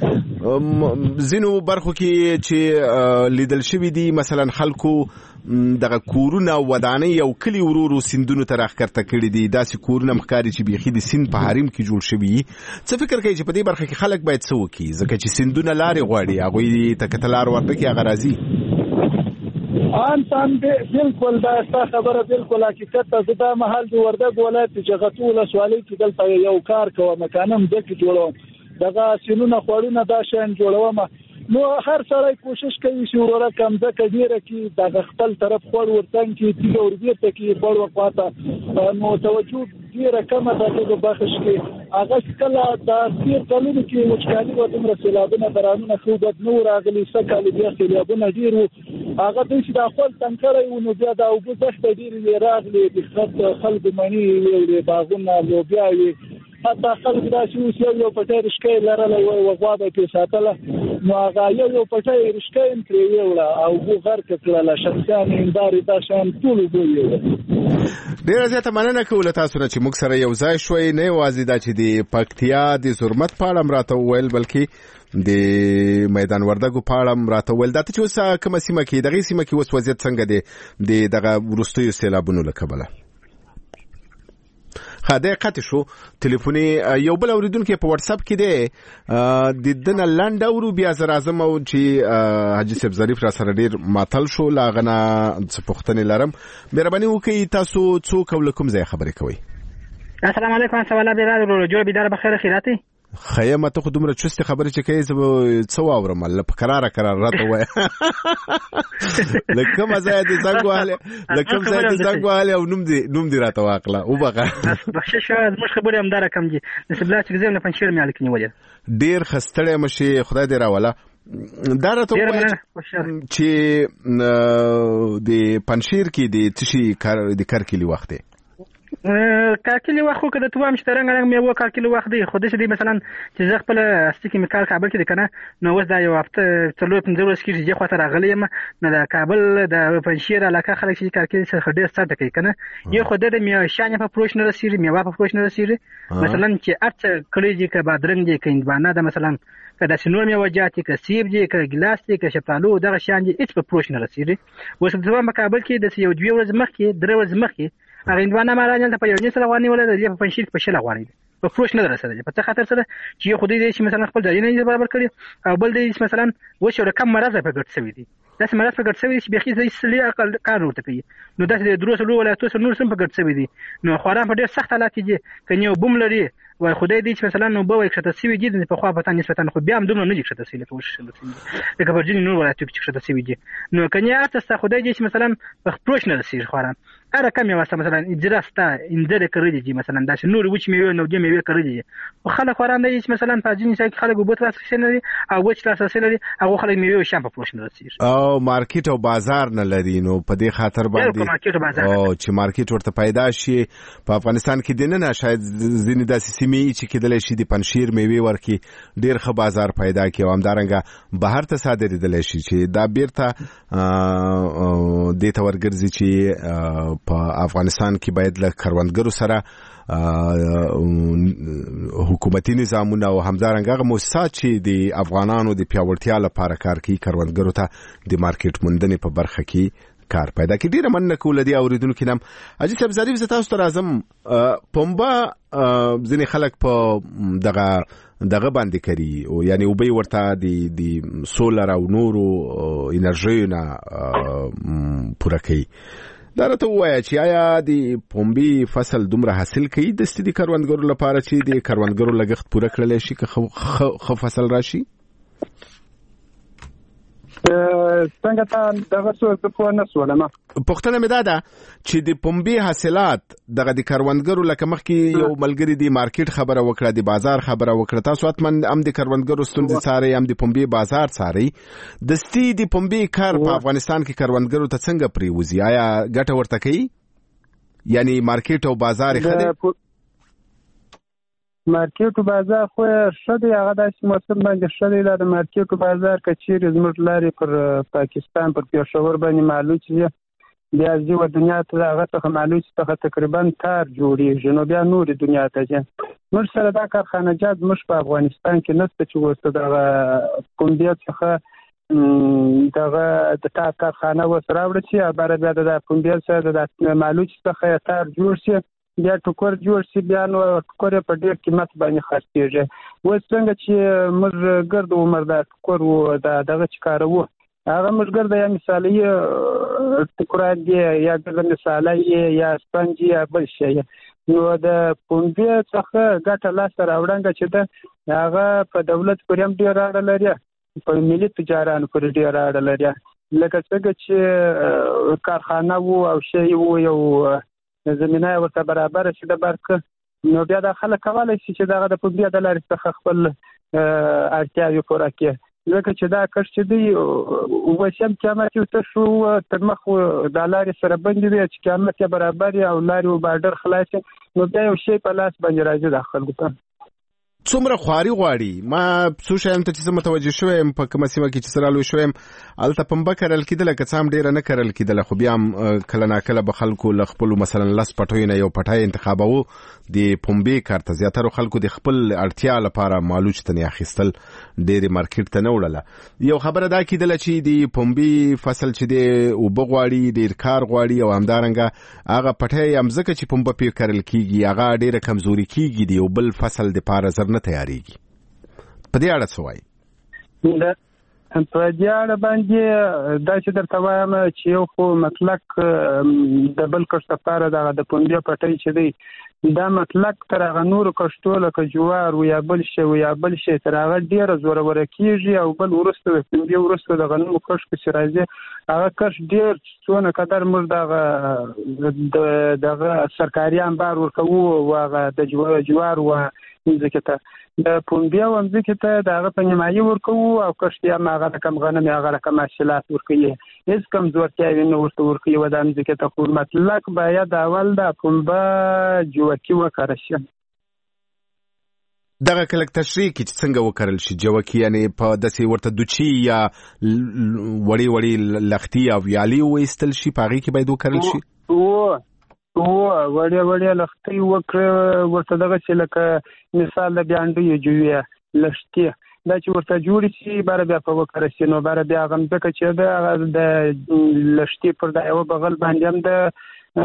کړي زینو برخو کې چې لیدل شوی دي مثلا خلکو دغه کورونه ودانې یو کلی ورورو سیندونو ته راخکرته کړي دي داسې کورونه مخکاري چې بيخي د سیند په حریم کې جوړ شوی څه فکر کوي چې په دې برخه کې خلک باید څه وکړي ځکه چې سیندونه لارې غواړي هغه ته کتلار ورته کې هغه راځي ان تام بالکل دا خبره بالکل حقیقت ته دا محل د وردګ ولایت چې غټوله سوالي کې دلته یو کار کوم مکانم د کې جوړوم دغه سینونه خوړونه دا شین جوړوم نو هر سړی کوشش کوي چې ورته کم ځکه ډیره کې د خپل طرف خور ورتن کې چې ورته کې خور وقاته نو توجه ډیره کمه ده د بخش کې هغه کله د تیر کلونو کې وچکالي و تمره سیلابونه درانونه خو بد نور راغلي سکه بیا سیلابونه ډیر هغه د چې د خپل تنکرې نو بیا د اوبو زخت ډیر راغلي د خط خلک مانی وی باغونه لو بیا وی حتی خلک دا چې یو یو پټه رشکې لرله او وغواده کې ساتله نو هغه یو یو پټه رشکې پرې ویوړه او هو غر کړله شخصان انداري دا شان ټول ویوړه ډیره زیاته مننه کوله تاسو چې موږ سره یو ځای شوي نه وازی دا چې د پکتیا د زرمت په اړه راته ویل بلکې د میدان وردګو په اړه راته ویل دا چې اوس کومه سیمه کې دغه سیمه کې اوس وضعیت څنګه دی د دغه ورستیو سیلابونو لکبله خاده قطع شو تلیفوني یو بل اوریدونکو په واتس اپ کې دی د دنه لاند اورو بیا زر اعظم او چې حاجی صاحب ظریف را سره ډیر ماتل شو لاغنه څپختنې لرم مهرباني وکړئ تاسو څوک ولکم ځای خبرې کوي السلام علیکم سوال بیرار جوړ بیدار بخیر خیراتی خیمه ته خو دومره چستی خبرې چې کوي زه څه واورم الله په قراره قرار راته وای لکه مزه دې زنګ واله لکه مزه دې زنګ واله او نوم دې نوم دې راته واقله او بغه بخښه شو مش خبرې هم دار کم دي نسبلا چې زم نه پنځیر مې الک نیولې ډیر خستړې مشي خدای دې راوله دا راته وای چې د پنځیر کې د تشي کار د کار کلی وخت دی کارکلی وخت خو کده توام چې ترنګ رنګ مې و کارکلی وخت دی خو د دې مثلا چې زه خپل استیکی میکال کابل کې کنه نو وځ دا یو هفته څلور پنځه ورځې کې چې خو تر غلیم نه د کابل د پنځیر علاقه خلک چې کارکلی څخه ډیر ستړي کوي کنه یو خو د مې شانه په پروش نه رسیږي مې وا په پروش نه رسیږي مثلا چې ارڅ کړي چې که بادرنګ دي کیند باندې دا مثلا کدا سينور مې وجاتي که سیب دي که ګلاس دي که شپالو دغه شان دي هیڅ په پروش نه رسیږي وسه ځوان په کابل کې د یو دوی ورځې مخکې درې ورځې مخکې هغه اندوانه مارانل ته په یو نسل غواني ولا د په پنځیر په شله غواني په فروش نه درسره په څه خاطر سره چې خو دې چې مثلا خپل ځای نه برابر کړي او بل دې مثلا وښه رقم مرز په ګټ سوي دي داس مرز په ګټ سوي چې بخي زې سلی عقل کار ورته کوي نو داس د دروس لو ولا تاسو نور سم په ګټ سوي دي نو خوران په ډېر سخت حالات دي کني بوم لري وای خدای دې چې مثلا نو به وای کښته سوي دي په خوا په تاسو نسبت خو بیا هم دومره نه کښته سوي ته وښه لکه ورجینی نور ولا ته کښته سوي دي نو کني تاسو خدای دې چې مثلا په پروش نه رسیږي خوران هر کم یو مثلا اجرا ستا انځر کړی دي مثلا دا نور وچ میوه نو دې میوه کړی دي خو خلک ورانه هیڅ مثلا په ځینې ځای کې خلک وبوت راس لري او وچ راس لري هغه خلک میوه شام په پروشن رسیږي او مارکیټ او بازار نه لري نو په دې خاطر باندې او چې مارکیټ ورته پیدا شي په افغانستان کې دنه نه شاید ځینې داسې سیمې چې کېدل شي د پنشیر میوه ورکی ډیر ښه بازار پیدا کی او همدارنګه بهر ته صادرېدل شي چې دا بیرته د تورګرځي چې په افغانستان کې باید له کروندګرو سره حکومتي نظامونه او همدارنګه مؤسسات چې د افغانانو د پیاوړتیا لپاره کار کوي کروندګرو ته د مارکیټ موندنې په برخه کې کار پیدا کی. ډیره مننه کوله دی اوریدونکو نام اجي صاحب ظریف زه تاسو ته راځم. پنبه ځینې خلک په دغه دغه باندې کوي او یعنی وبې ورته د د سولر او نورو انرژي نه پوره کوي. دا راته وایي چې آیا د پنبې فصل دومره حاصل کوي د ستدي کروندګرو لپاره چې د کروندګرو لګښت پوره کړل شي که خو فصل راشي؟ څنګه تا دغه څه په نسولم پښتنه مې دا ده چې د پنبې حاصلات دغه د کروندګرو لکه مخکې یو ملګری د مارکیټ خبره وکړه د بازار خبره وکړه تاسو اتمن هم د کروندګرو ستونزې څاري هم د پنبې بازار څاري د ستې د پنبې کار په افغانستان کې کروندګرو ته څنګه پریوزي آیا ګټه ورته کوي یعنی مارکیټ او بازار خدای مارکیټ او بازار خو شته هغه داسې موسم باندې شته د مارکیټ او بازار کچېر زموږ لاري پر پاکستان پر پیښور باندې معلوم چې بیا ځو دنیا ته هغه څخه معلوم څخه تقریبا تار جوړیږي نو بیا نور دنیا ته ځي موږ سره دا کارخانه جات موږ په افغانستان کې نشته چې وسته د پنبې څخه دغه د تا کارخانه وسره وړي چې بار بیا د پنبې سره د معلوم څخه تار جوړ شي بیا ټوکر جوړ شي بیا نو ټوکر په ډیر قیمت باندې خرڅېږي. اوس څنګه چې موږ ګرد عمر دا ټوکر و دا دغه چکارو هغه موږ ګرد یا مثالي ټوکر دی یا ګرد مثالي یا سپنج یا بل شي نو د پنبې څخه ګټه لاس راوړنګ چې دا هغه په دولت پورې هم ډیر اړه لري په ملي تجارانو پورې ډیر اړه لري لکه څنګه چې کارخانه وو او شی وو یو زمينه ورته برابر شي د برک نو بیا د خلک کولای شي چې دغه د پنبې د لارې څخه خپل اړتیاوې پوره کړي ځکه چې دا کښ چې دی وسیم قیامت یو څه شو تر مخ د لارې سره باندې وي چې قیامت یې برابر او لارې او بارډر خلاص نو بیا یو شی په لاس باندې راځي د خلکو ته څومره خواري غواړي ما څو شایم ته چې متوجه شوم په کومه سیمه کې چې سره لوي شوم الته پنبه کرل کېدل که څام ډیر نه کرل کېدل خو بیا کله نا کله به خلکو ل خپل مثلا لاس پټوي نه یو پټای انتخابو د پنبې کارت زیاتره خلکو د خپل اړتیا لپاره مالوچ ته نه اخیستل ډیر مارکیټ ته نه وړله یو خبره دا کېدل چې د پنبې فصل چې دی او بغواړي ډیر کار غواړي او همدارنګه هغه پټای هم ځکه چې پنبه پی کرل کیږي هغه ډیر کمزوري کیږي دی او بل فصل د پاره زر نه تیاریږي په دې اړه څه وایي دا په دې اړه باندې دا چې درته وایم چې یو خو مطلق د بل کښت لپاره د پنبې پټۍ چې دی دا مطلق تر هغه نورو کښتو لکه جوار و یا بل شی و یا بل شی تر هغه ډېره زوروره کېږي او بل وروسته د پنبې وروسته د غنمو کښت چې راځي هغه کښت ډېر څونه قدر موږ دغه دغه سرکاري انبار ورکوو او هغه د جوار و ځکه ته د پنبې او ځکه ته دغه په نیمایي ورکوو او کښت یې هغه رقم غنم هغه رقم حاصلات ورکوي هیڅ کمزورتیا یې نه ورته ورکوي و د ځکه ته خو مطلق باید اول د پنبه جوکي وکړل شي دغه کلک تشریح کی څنګه وکړل شي جوکي یعنی په داسې ورته دوچی یا وړي وړي لختي او ویالي وېستل شي پاغي کې باید وکړل شي او او وړي وړي لختي وکړ ورته دغه چې لکه مثال د بیانډي جوړه لشتي دا چې ورته جوړ شي بار بیا په وکړل شي نو بار بیا غم ځکه چې د لشتي پر د یو بغل باندې هم د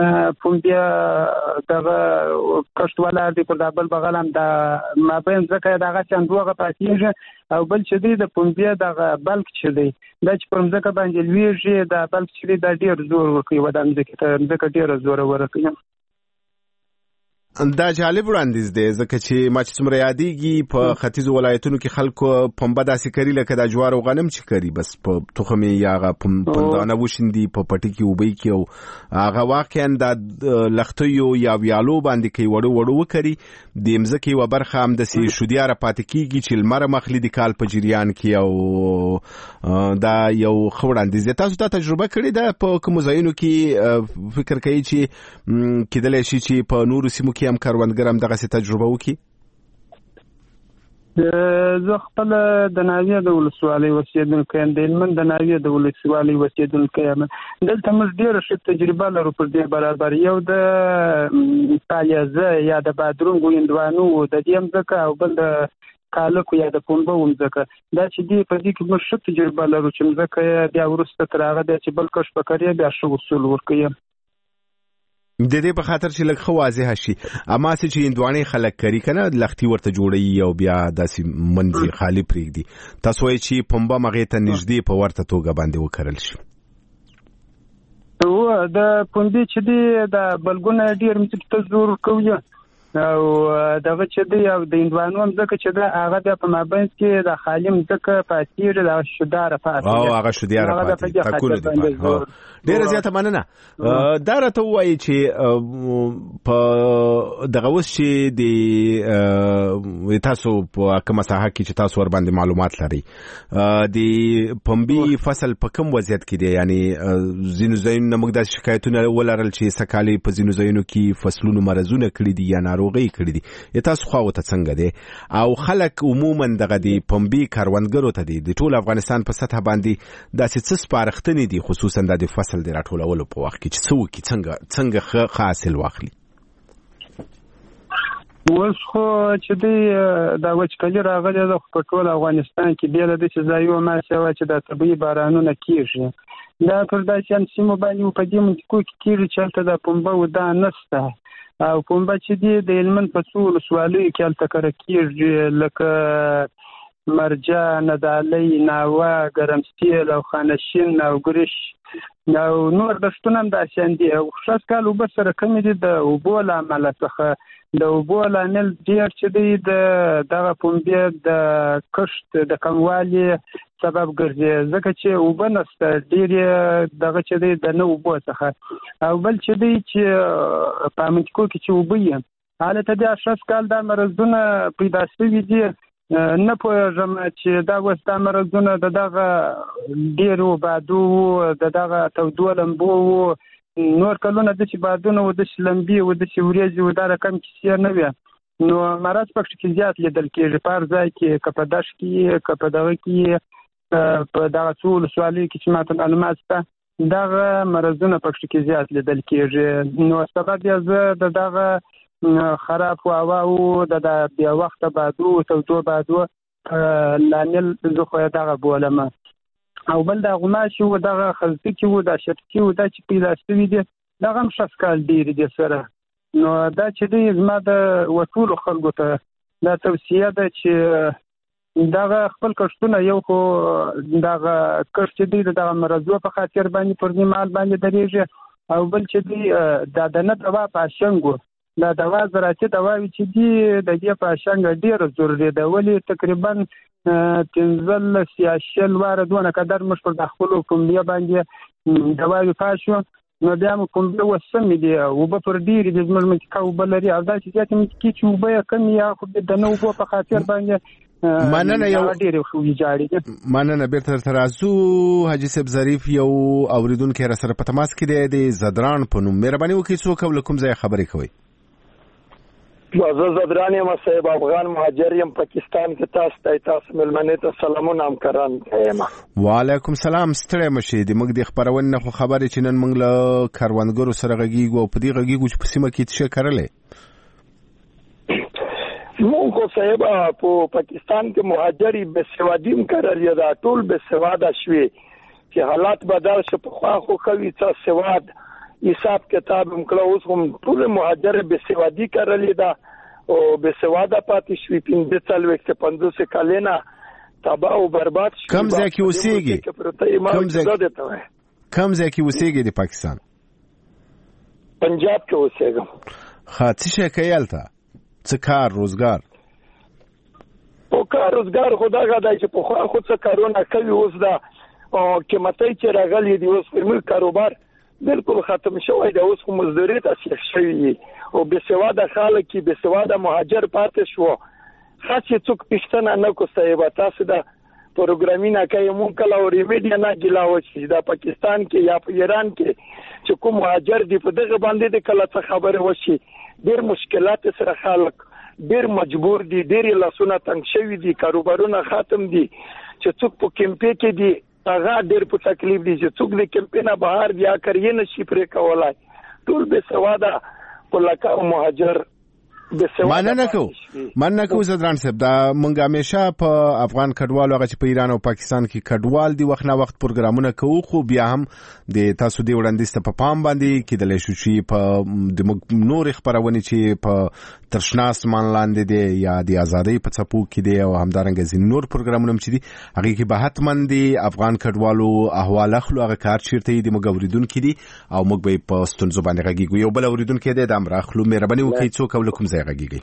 پنبې دغه کښت ولر دی پر د بل بغل هم د مابین ځکه دغه څنګه پاتېږي او بل چې دی د پنبې دغه بلک چې دی دا چې پر ځکه باندې لویږي د بلک چې دی د ډیر زور ورکوي و د ځکه ته ځکه ډیر زور ورکوي دا جالب وړاندیز دی ځکه چې ما چې څومره یادېږي په ختیځو ولایتونو کې خلکو پنبه داسې کري لکه د جوار او غنم چې کري بس په تخم یې هغه پندانه وشیندي په پټي کې اوبه کړي او هغه واقعا د لښتیو یا ویالو باندې کوي وړو وړو وکړي د مځکې یوه برخه همداسې شودیاره پاتې کېږي چې لمر مخلي د کال په جریان کې او دا یو ښه وړاندیز دی. تاسو دا تجربه کړې ده په کومو ځایونو کې فکر کوئ چې کېدلی شي چې په نورو سیمو کې هم کروندګر هم دغسې تجربه وکړي؟ زه خپله د ناویه د ولسوالۍ اوسېدونکی یم، د هلمند د ناویه د ولسوالۍ اوسېدونکی یم. دلته موږ ډېره ښه تجربه لرو پر دې برابر. یو د پالیزه یا د بادرونګو هندوانو د دې مځکه او بل د کالکو یا د پنبه مځکه، دا چې دې په دې کې موږ ښه تجربه لرو چې مځکه یې بیا وروسته تر هغه دی چې بل کښ په کرې بیا ښه حصول ورکوي. د دې په خاطر چې لږ ښه واضحه شي اما چې هندوانې خلک کوي که نه لښتي ورته جوړوي او بیا داسې منځ خالي پرېږدي، تاسو وایئ چې پنبه هغې ته نږدې په ورته توګه باندې وکرل شي. د پنبې چې دی د بلګونه ډېر مځکې ته زور کوي او دغه چې دی او د هندوانو مځکه چې ده هغه بیا په مابینځ کې د خالي مځکه پاتېږي د شودیاره پاتې او هغه شودیاره پاتې تکونه دي پاتې. ډېره زیاته مننه. دا راته ووایي چې په دغه اوس چې د تاسو په کومه ساحه کې چې تاسو ورباندې معلومات لرئ د پنبې فصل په کوم وضعیت کې دی؟ یعنې ځینو ځایونو موږ داسې شکایتونه ولرل چې سږکال په ځینو ځایونو کې فصلونو مرضونه کړي دي یا ناروغۍ کړي دي، تاسو خوا ورته څنګه دی؟ او خلک عموما دغه د پنبې کروندګرو ته دي د ټول افغانستان په سطح باندې داسې څه سپارښتنې دي خصوصا د فصل د راټولولو په وخت کې چې څه وکړي څنګه څنګه ښه حاصل واخلي؟ اوس خو چې دی دا وچکالي راغلې ده خو په ټول افغانستان کې بېله ده چې ځایونه ماسې وه چې دا طبیعي بارانونه کېږي، دا پر داسې سیمو باندې په دې منطقو کې کېږي چې هلته د پنبه ودا نشته. او پنبه چې دی د هلمند په څو ولسوالیو کې هلته کره کېږي لکه مرجان، دالۍ، ناوه، ګرمسیل او خانشین او ګریش او نور دښتونه هم داسې دي. او ښه کال اوبه سره کمې دي د اوبو له امله څخه د اوبو لامل ډېر چې دی د دغه پنبې د کښت د کموالي سبب ګرځي ځکه چې اوبه نشته ډېرې دغه چې دی د نه اوبو څخه. او بل چې دی چې په منطقو کې چې اوبه وي هلته بیا ښه کال دا مرضونه پیدا شوي دي. نه پوهېږم چې دا اوس دا مرضونه د دغه ډېرو بادو وو د دغه تودو لمبو وو، نور کلونه داسې بادونه وو داسې لمبې وو داسې ورېځې وو، دا رقم کیسې نه وې نو مرض پکې کې زیات لیدل کېږي په هر ځای کې، که په دښت کې که په دغه کې په دغه څو ولسوالیو کې چې ماته معلومات شته دغه مرضونه پکې کې زیات لیدل کېږي. نو سبب یې زه د دغه خراب هوا او د بیا وخته بادو تودو بادو لامل زه خو یې دغه بولم. او بل د غوماشي و دغه خلطکي و د شرطي و دا چې پیدا شوي دي دغه هم ښه کال ډېرې دي سره. نو دا چې دی زما د وټولو خلکو ته دا توصیه ده چې دغه خپل کښتونه یو خو دغه کښت چې دی دغه مرضو په خاطر باندې پر دې مال باندې درېږي، او بل چې دی دا د نه دوا په اشنګو دا دوا زراعتي دواوې چې دي د دې په اشنګ ډېره ضروري ده، ولې تقریبا پنځلس یا شل واره دونه قدر موږ پر د خپلو پنبې باندې دواوې پاشو نو بیا مو پنبې اوس سمې دي اوبه پر ډېرې دي زموږ منطقه اوبه لري او داسې زیاتې منطقې چې اوبه یې کمې یا خو د نه اوبو په خاطر باندې مننه یو ډېرې ویجاړې دي. مننه بیرته درته راځو. حاجي صاحب ظریف یو اورېدونکی را سره په تماس کې دی د زدران په نوم. مهرباني وکړئ څوک او له کوم ځایه خبرې کوئ؟ زه زدران یم صاحب، افغان مهاجر یم، پاکستان کې تاسو ته تاسو ملمنې ته سلامونه هم کران یم. وعلیکم سلام. ستړی مشي د موږ د خبرونې نه خو خبرې چې نن موږ له کروندګرو سره غږیږو او په دې غږیږو چې په سیمه کې څه کرلې موږ خو صاحب په پاکستان کې مهاجري به سوادیم کرلې دا ټول به سواده شوي چې حالات بدل شو په خوا خو کوي څه سواد حساب کتاب مکړه اوس هم ټول مهاجر به سوادي کرلې دا او به سواده پاتې شوي پنځه څلوېښت پنځوس کلونه تباہ او برباد شو. کوم ځای کې اوسېږي؟ کوم ځای کوم ځای کې اوسېږي د پاکستان؟ پنجاب کې اوسېږم. ها څه شي کوي هلته څه کار روزګار او کار روزګار خدا غدا چې په خو خود څه کارونه کوي اوس دا قیمتي چې راغلي دي اوس فرمل کاروبار بالکل ختم شوی دی اوس خو مزدوري تاسیس شوی او بسواده خلک کې بسواده مهاجر پاتې شو خاص څوک پښتنه نه کوسته به تاسو دا پروګرامینګ کوي مونږ کله او ریمیډیا نه ګلاو چې دا پاکستان کې یا په ایران کې چې کوم مهاجر دی په دغه باندې د کله څه خبره وشي ډیر مشکلات سره خلک ډیر مجبور دي ډیر لاسونه تنګ شوی دي کاروبارونه ختم دي چې څوک په کمپې کې دي هغه ډیر په تکلیف دي چې څوک د کمپې نه بهر بیا کړی نه شي پرې کولای ټول به سواده په لکه مهاجر مننه کو مننه کو زدران صاحب دا مونږ همیشه په افغان کډوالو هغه چې په ایران او پاکستان کې کډوال دي وخت نه وخت پروګرامونه کوو خو بیا هم د تاسو دی وړاندیز ته په پام باندې کېدلی شو چې په د نور خبرونه چې په ترشناس مان لاندې دي یا د ازادۍ په څپو کې دي او همدارنګه ځین نور پروګرامونه چې دي هغه کې به حتمن دي افغان کډوالو احوال اخلو هغه کار چیرته دي موږ اوریدونکو دي او موږ به په ستونزو باندې غږیږو یو بل اوریدونکو دي د امر اخلو مهرباني وکړئ څوک ولکم زه غږیږي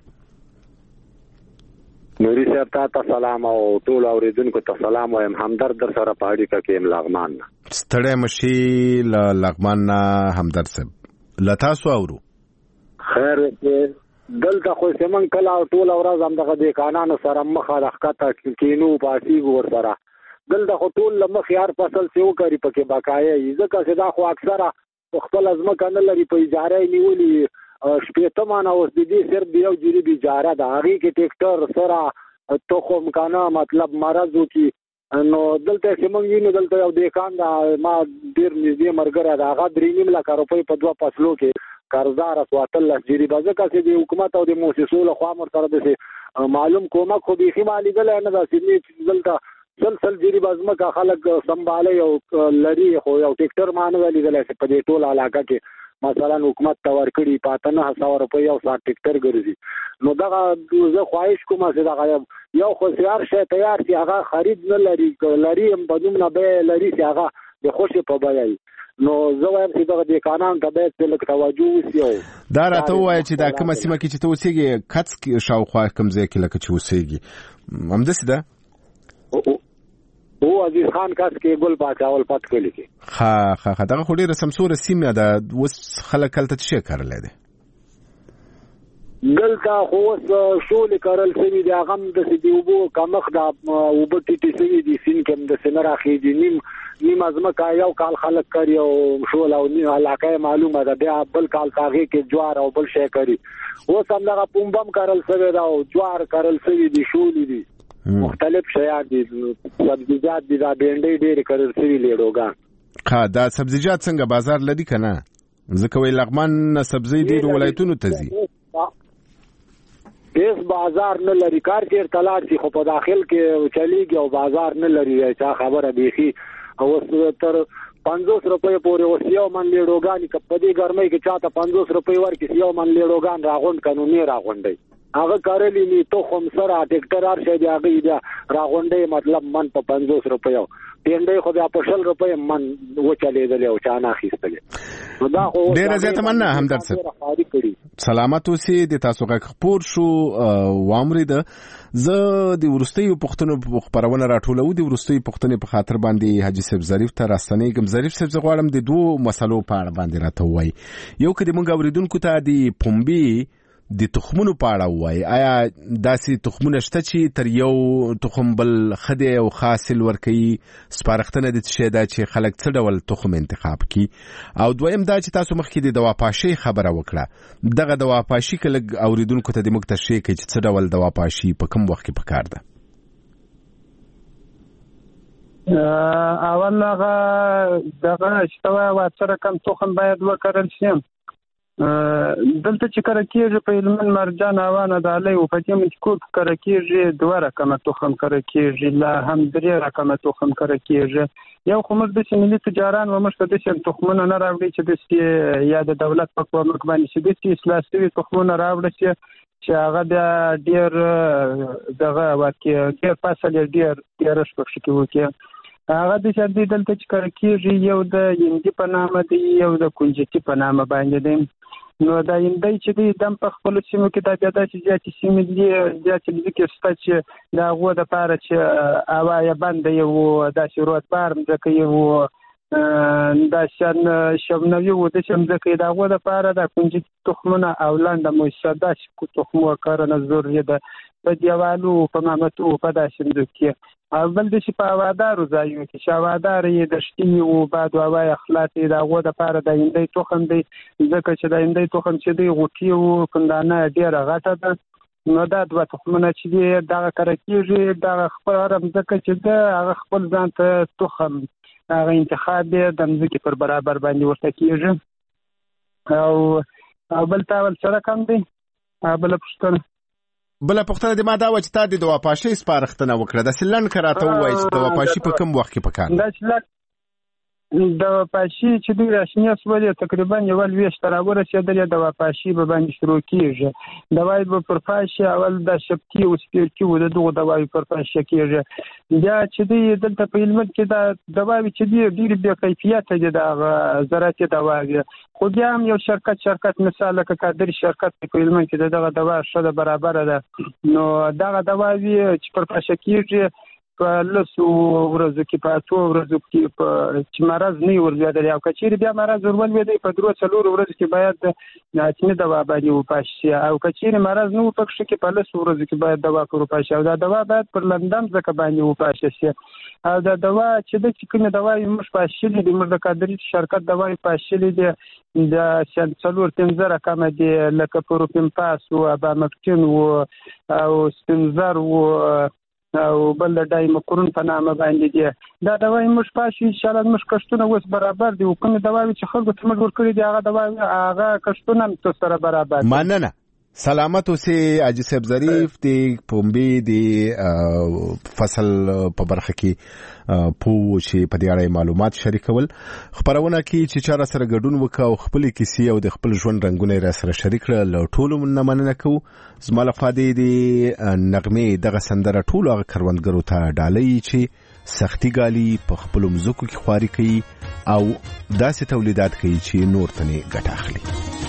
نوري صاحب ته سلام او ټول اوریدونکو ته سلام وایم همدرد در سره پاړی کا کې لغمان ستړی مشي لغمان همدرد صاحب لتا سو اورو خیر دلته خو سیمن کلا ټول اورز هم دغه د قانون سره مخه راخته کینو پاسي ور سره دلته خو ټول لمخ یار فصل سیو کوي پکې بقایي ځکه چې دا خو اکثره خپل ازمکه نه لري په اجاره نیولي شپېته مانه اوس د دې صرف یو جری به اجاره ده هغه کې ټریکټر سره تخم کنه مطلب مرزو کې نو دلته چې مونږ وینو دلته یو دیکان دا ما ډیر نږدې مرګره دا هغه درې نیم لک روپۍ په دوه فصلو کې قرضدار سواتل جری بازه کسې د حکومت او د مؤسسو له خوا مر سره د معلوم کومک خو به خمالي دل نه دا سیمه دلته سلسل جری بازمه کا خلک سنباله یو لري خو یو ټریکټر مانولې دل په دې ټول علاقه کې مثلا حکومت تور کړي پاتنه هزار روپۍ او سات ټریکټر ګرځي نو دا زه خواهش کوم چې دا یو خو سیار شي تیار چې هغه خرید نه لري لري هم بدوم نه به لري چې هغه د خوشي په بیاي نو زه وایم چې دا د قانون ته به تل توجه وشي دا راته وایي چې دا کومه سیمه کې چې ته اوسېږي کڅ شاوخوا کوم ځای کې لکه چې اوسېږي همداسې ده او عزیز خان کاس کې ګل باچاول پات کلی کې ها ها ها دا خو ډیره سمسوره سیمه ده وس خلک کلته څه کارل دي دلته خو شول کارل سوي دي هغه د سدي وبو کمخ دا وبټي ټي سوي دي سین کوم د سنرا خې دي نیم نیم ازمکه یو کال خلک کوي او شول او نیم علاقه معلومه ده بیا بل کال کاغه کې جوار او بل شي کوي و سم دا پومبم کارل سوي دا او جوار کارل سوي دي شول دي مختلف شیان دي سبزیجات دي دا بینډي ډېر کړل سوي لیډوګان ها دا سبزیجات څنګه بازار لدی کنه ځکه وی لغمان سبزی ډېر ولایتونو ته ځي هیڅ بازار نه لري کار کې تلاش شي خو په داخل کې چلیږي او بازار نه لري چا خبره دیخي او تر پنځوس روپۍ پورې وسیو من لیډوګان کپدي ګرمۍ کې چاته پنځوس روپۍ ورکې یو من لیډوګان راغوند قانوني راغونډي هغه کارلی ني تو خم سره ټریکټر ار شه دی هغه دی راغونډي مطلب من په پنځوس روپۍ ټینډي خو بیا په شل روپۍ من و چلیدل او چا نه خېستل نو دا خو ډېر زیات مننه همدرد صاحب سلامت اوسې د تاسو غږ خبر شو وامرې ده زه د ورستۍ پښتنو خبرونه راټولو د ورستۍ پښتنې په خاطر باندې حاجی صاحب ظریف ته راستنې کوم ظریف صاحب غواړم د دوه مسلو په اړه باندې راته وای یو کدي مونږ اوریدونکو ته د پومبي د تخمونو په اړه وای آیا داسې تخمونه شته چې تر یو تخم بل خدای او حاصل ورکي سپارښتنه د څه ده چې خلک څه ډول تخم انتخاب کی او دویم دا چې تاسو مخکې د دوا پاشي خبره وکړه دغه دوا پاشي کله اوریدونکو ته د مکتشې کې چې څه ډول دوا پاشي په کوم وخت کې پکار ده اول هغه دغه شتوه واتره کم تخم باید وکړل شي دلته چې کړه کېږي په علمن مرجان اوانه د علي او په کوم چې کو کړه کېږي دوه رقم تخم کړه کېږي لا هم درې رقم تخم کړه کېږي یو کومه د ملي تجاران و مشته د تخمونه نه راوړي چې د یا د دولت په کومک باندې چې د اسلامي تخمونه راوړي چې هغه د ډیر دغه واکه ډیر فاصله ډیر ډیر شپږ کې وکړي هغه د شدید دلته چې کړه کېږي یو د یندي په نامه دی یو د کنجتی په نامه باندې دی نو دا اندای چې دی دم په خپل سیمو کې دا بیا داسې زیاتې سیمې دي زیاتې ځکه شته چې د هغو دپاره چې هوا یې بنده یې وو داسې رودبار مځکه یې وو دا شان شبنوي و د شمځکه د هغو دپاره د کنجي تخمونه او لنډه مویسه داسې تخمو کرنه ضروري ده په دیوالو په مامتو په داسې مځکو کې او بل د چې په هوادارو ځایونو کې چې هوادار یې دښتي وو باد و هوا اخلاط یې د هغو دپاره د هندۍ تخم دی ځکه چې د هندۍ تخم چې دی غوټي وو کندانه ډېره غټه ده نو دا دوه تخمونه چې دي دغه کره کېږي دغه خپل هره مځکه چې ده هغه خپل ځان ته تخم هغه انتخاب یې د مځکې پر برابر باندې ورته کېږي او او بل تاول سره کم دی بله پوښتنه بله پوښتنه د ما دا وه چې تا د دواپاشۍ سپارښتنه وکړه داسې لنډ که راته ووایي چې دواپاشي په کوم وخت کې پکار ده دواپاشي چې دوی راشنې شولې تقریبا یو لویشت ته راورسېدلې دواپاشي به باندې شروع کېږي دوایي به پر پاشي اول د شبکي او سپیرکي و د دغو دوایي پر پاشي کېږي بیا چې دوی دلته په هلمند کې دا دوایي چې دي ډېرې بې کیفیته دي د هغه زراعتي دوایي خو بیا هم یو شرکت شرکت مثال لکه قادري شرکت په هلمند کې دغه دوا ښه ده برابره ده نو دغه دوایي چې پر پاشي کېږي په لسو ورځو کې په اتو ورځو کې په چې مرض نه ورلوېدلی او که چېرې بیا مرض ورولوېدی په درو څلورو ورځو کې باید حتمي دوا باندې وپاشي شي او که چېرې مرض نه و پکښې کې په لسو ورځو کې باید دوا پر وپاشي او دا دوا باید پر لندن ځکه باندې وپاشي شي او دا دوا چې د چې کومې دوایي موږ پاشلي دي موږ د قادري شرکت دوایي پاشلي دي د څلور پنځه رقمه دي لکه پروپیمپاس و ابامکتین و او سپینزر و او بل د ډایموکرون په نامه باندې دي دا دوایي موږ پاشو انشاءالله زموږ کښتونه اوس برابر دي او کومې دوایي چې خلکو ته موږ ورکړي دي هغه دوایي هغه کښتونه هم تو سره برابر دي مننه سلامت اوسې حاجي صاحب ظریف د پنبې د فصل په برخه کې پوه چې په دې اړه معلومات شریکول خبرونه کې چې چا سره ګډون وکړ او خپل کیسې او د خپل ژوند رنگونه را سره شریک کړل ټولو نه مننه کوو زما لخوا د نغمې دغه سندره ټولو هغه کروندګرو ته ډالۍ چې سختي ګالي په خپل مځکو کې خواري کوي او داسې تولیدات کوي چې نور ته نه ګټه اخلي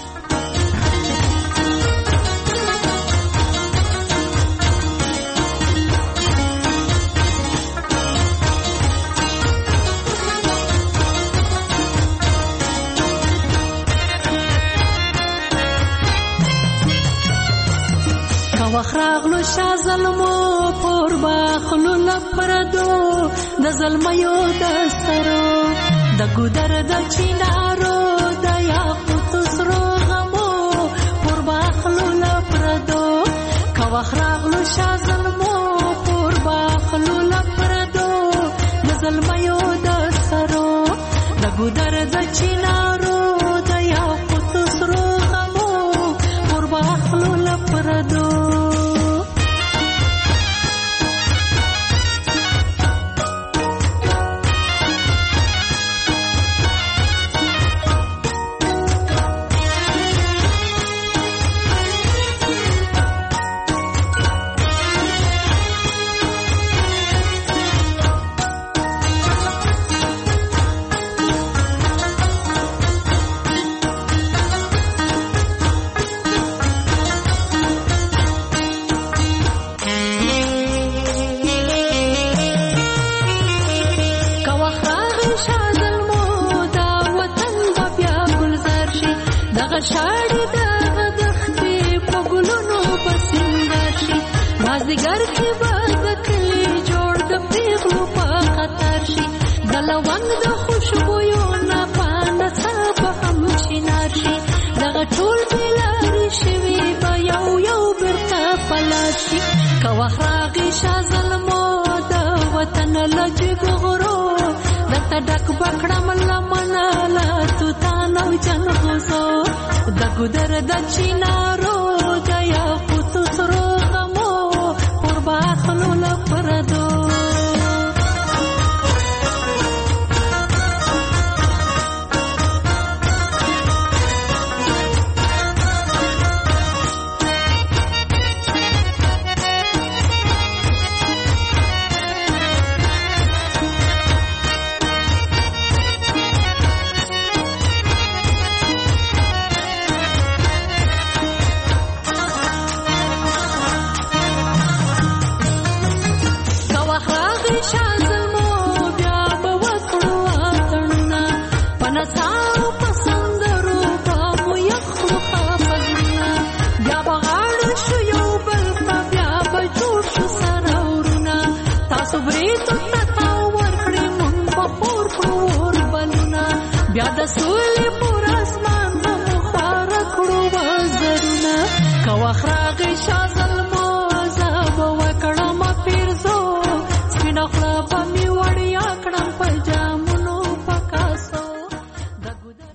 وخراغلو شا ظلمو پور باخلو لپردو د ظلمیو دسترو د ګودر د چینارو د یاقوت سرو غمو پور باخلو لپردو کا وخراغلو شا ظلمو پور باخلو لپردو د ظلمیو دسترو د ګودر د چینارو د یاقوت سرو غمو پور باخلو لپردو شاړې دغه دښتې په ګلونو پسندر شي مازدیګر کې به د کلي جوړ د پیغلو په خطر شي د لونګ د خوشبویو نه پانه څه به هم شینار شي دغه ټول بېلارې شوي به یو یو بېرته پلار شي که وخت راغی شا ظلمو د وطن له جګو غرو درته ډک به کړم لمنه له توتان او جنغوزو د ګودر د چینارو د یاقوت سرو غمو پر باخلو لپردو خندا پسندرو په مو یخرو خفزونه بیا بغاړ شو یو بل ته بیا به جوړ شو سره ورونه تاسو بریتو ته تاو ورکړې مونږ به خور کړو اور بلونه بیا د سولې پر اسمان به مو خواره کړو وزرونه که وخت راغی شاه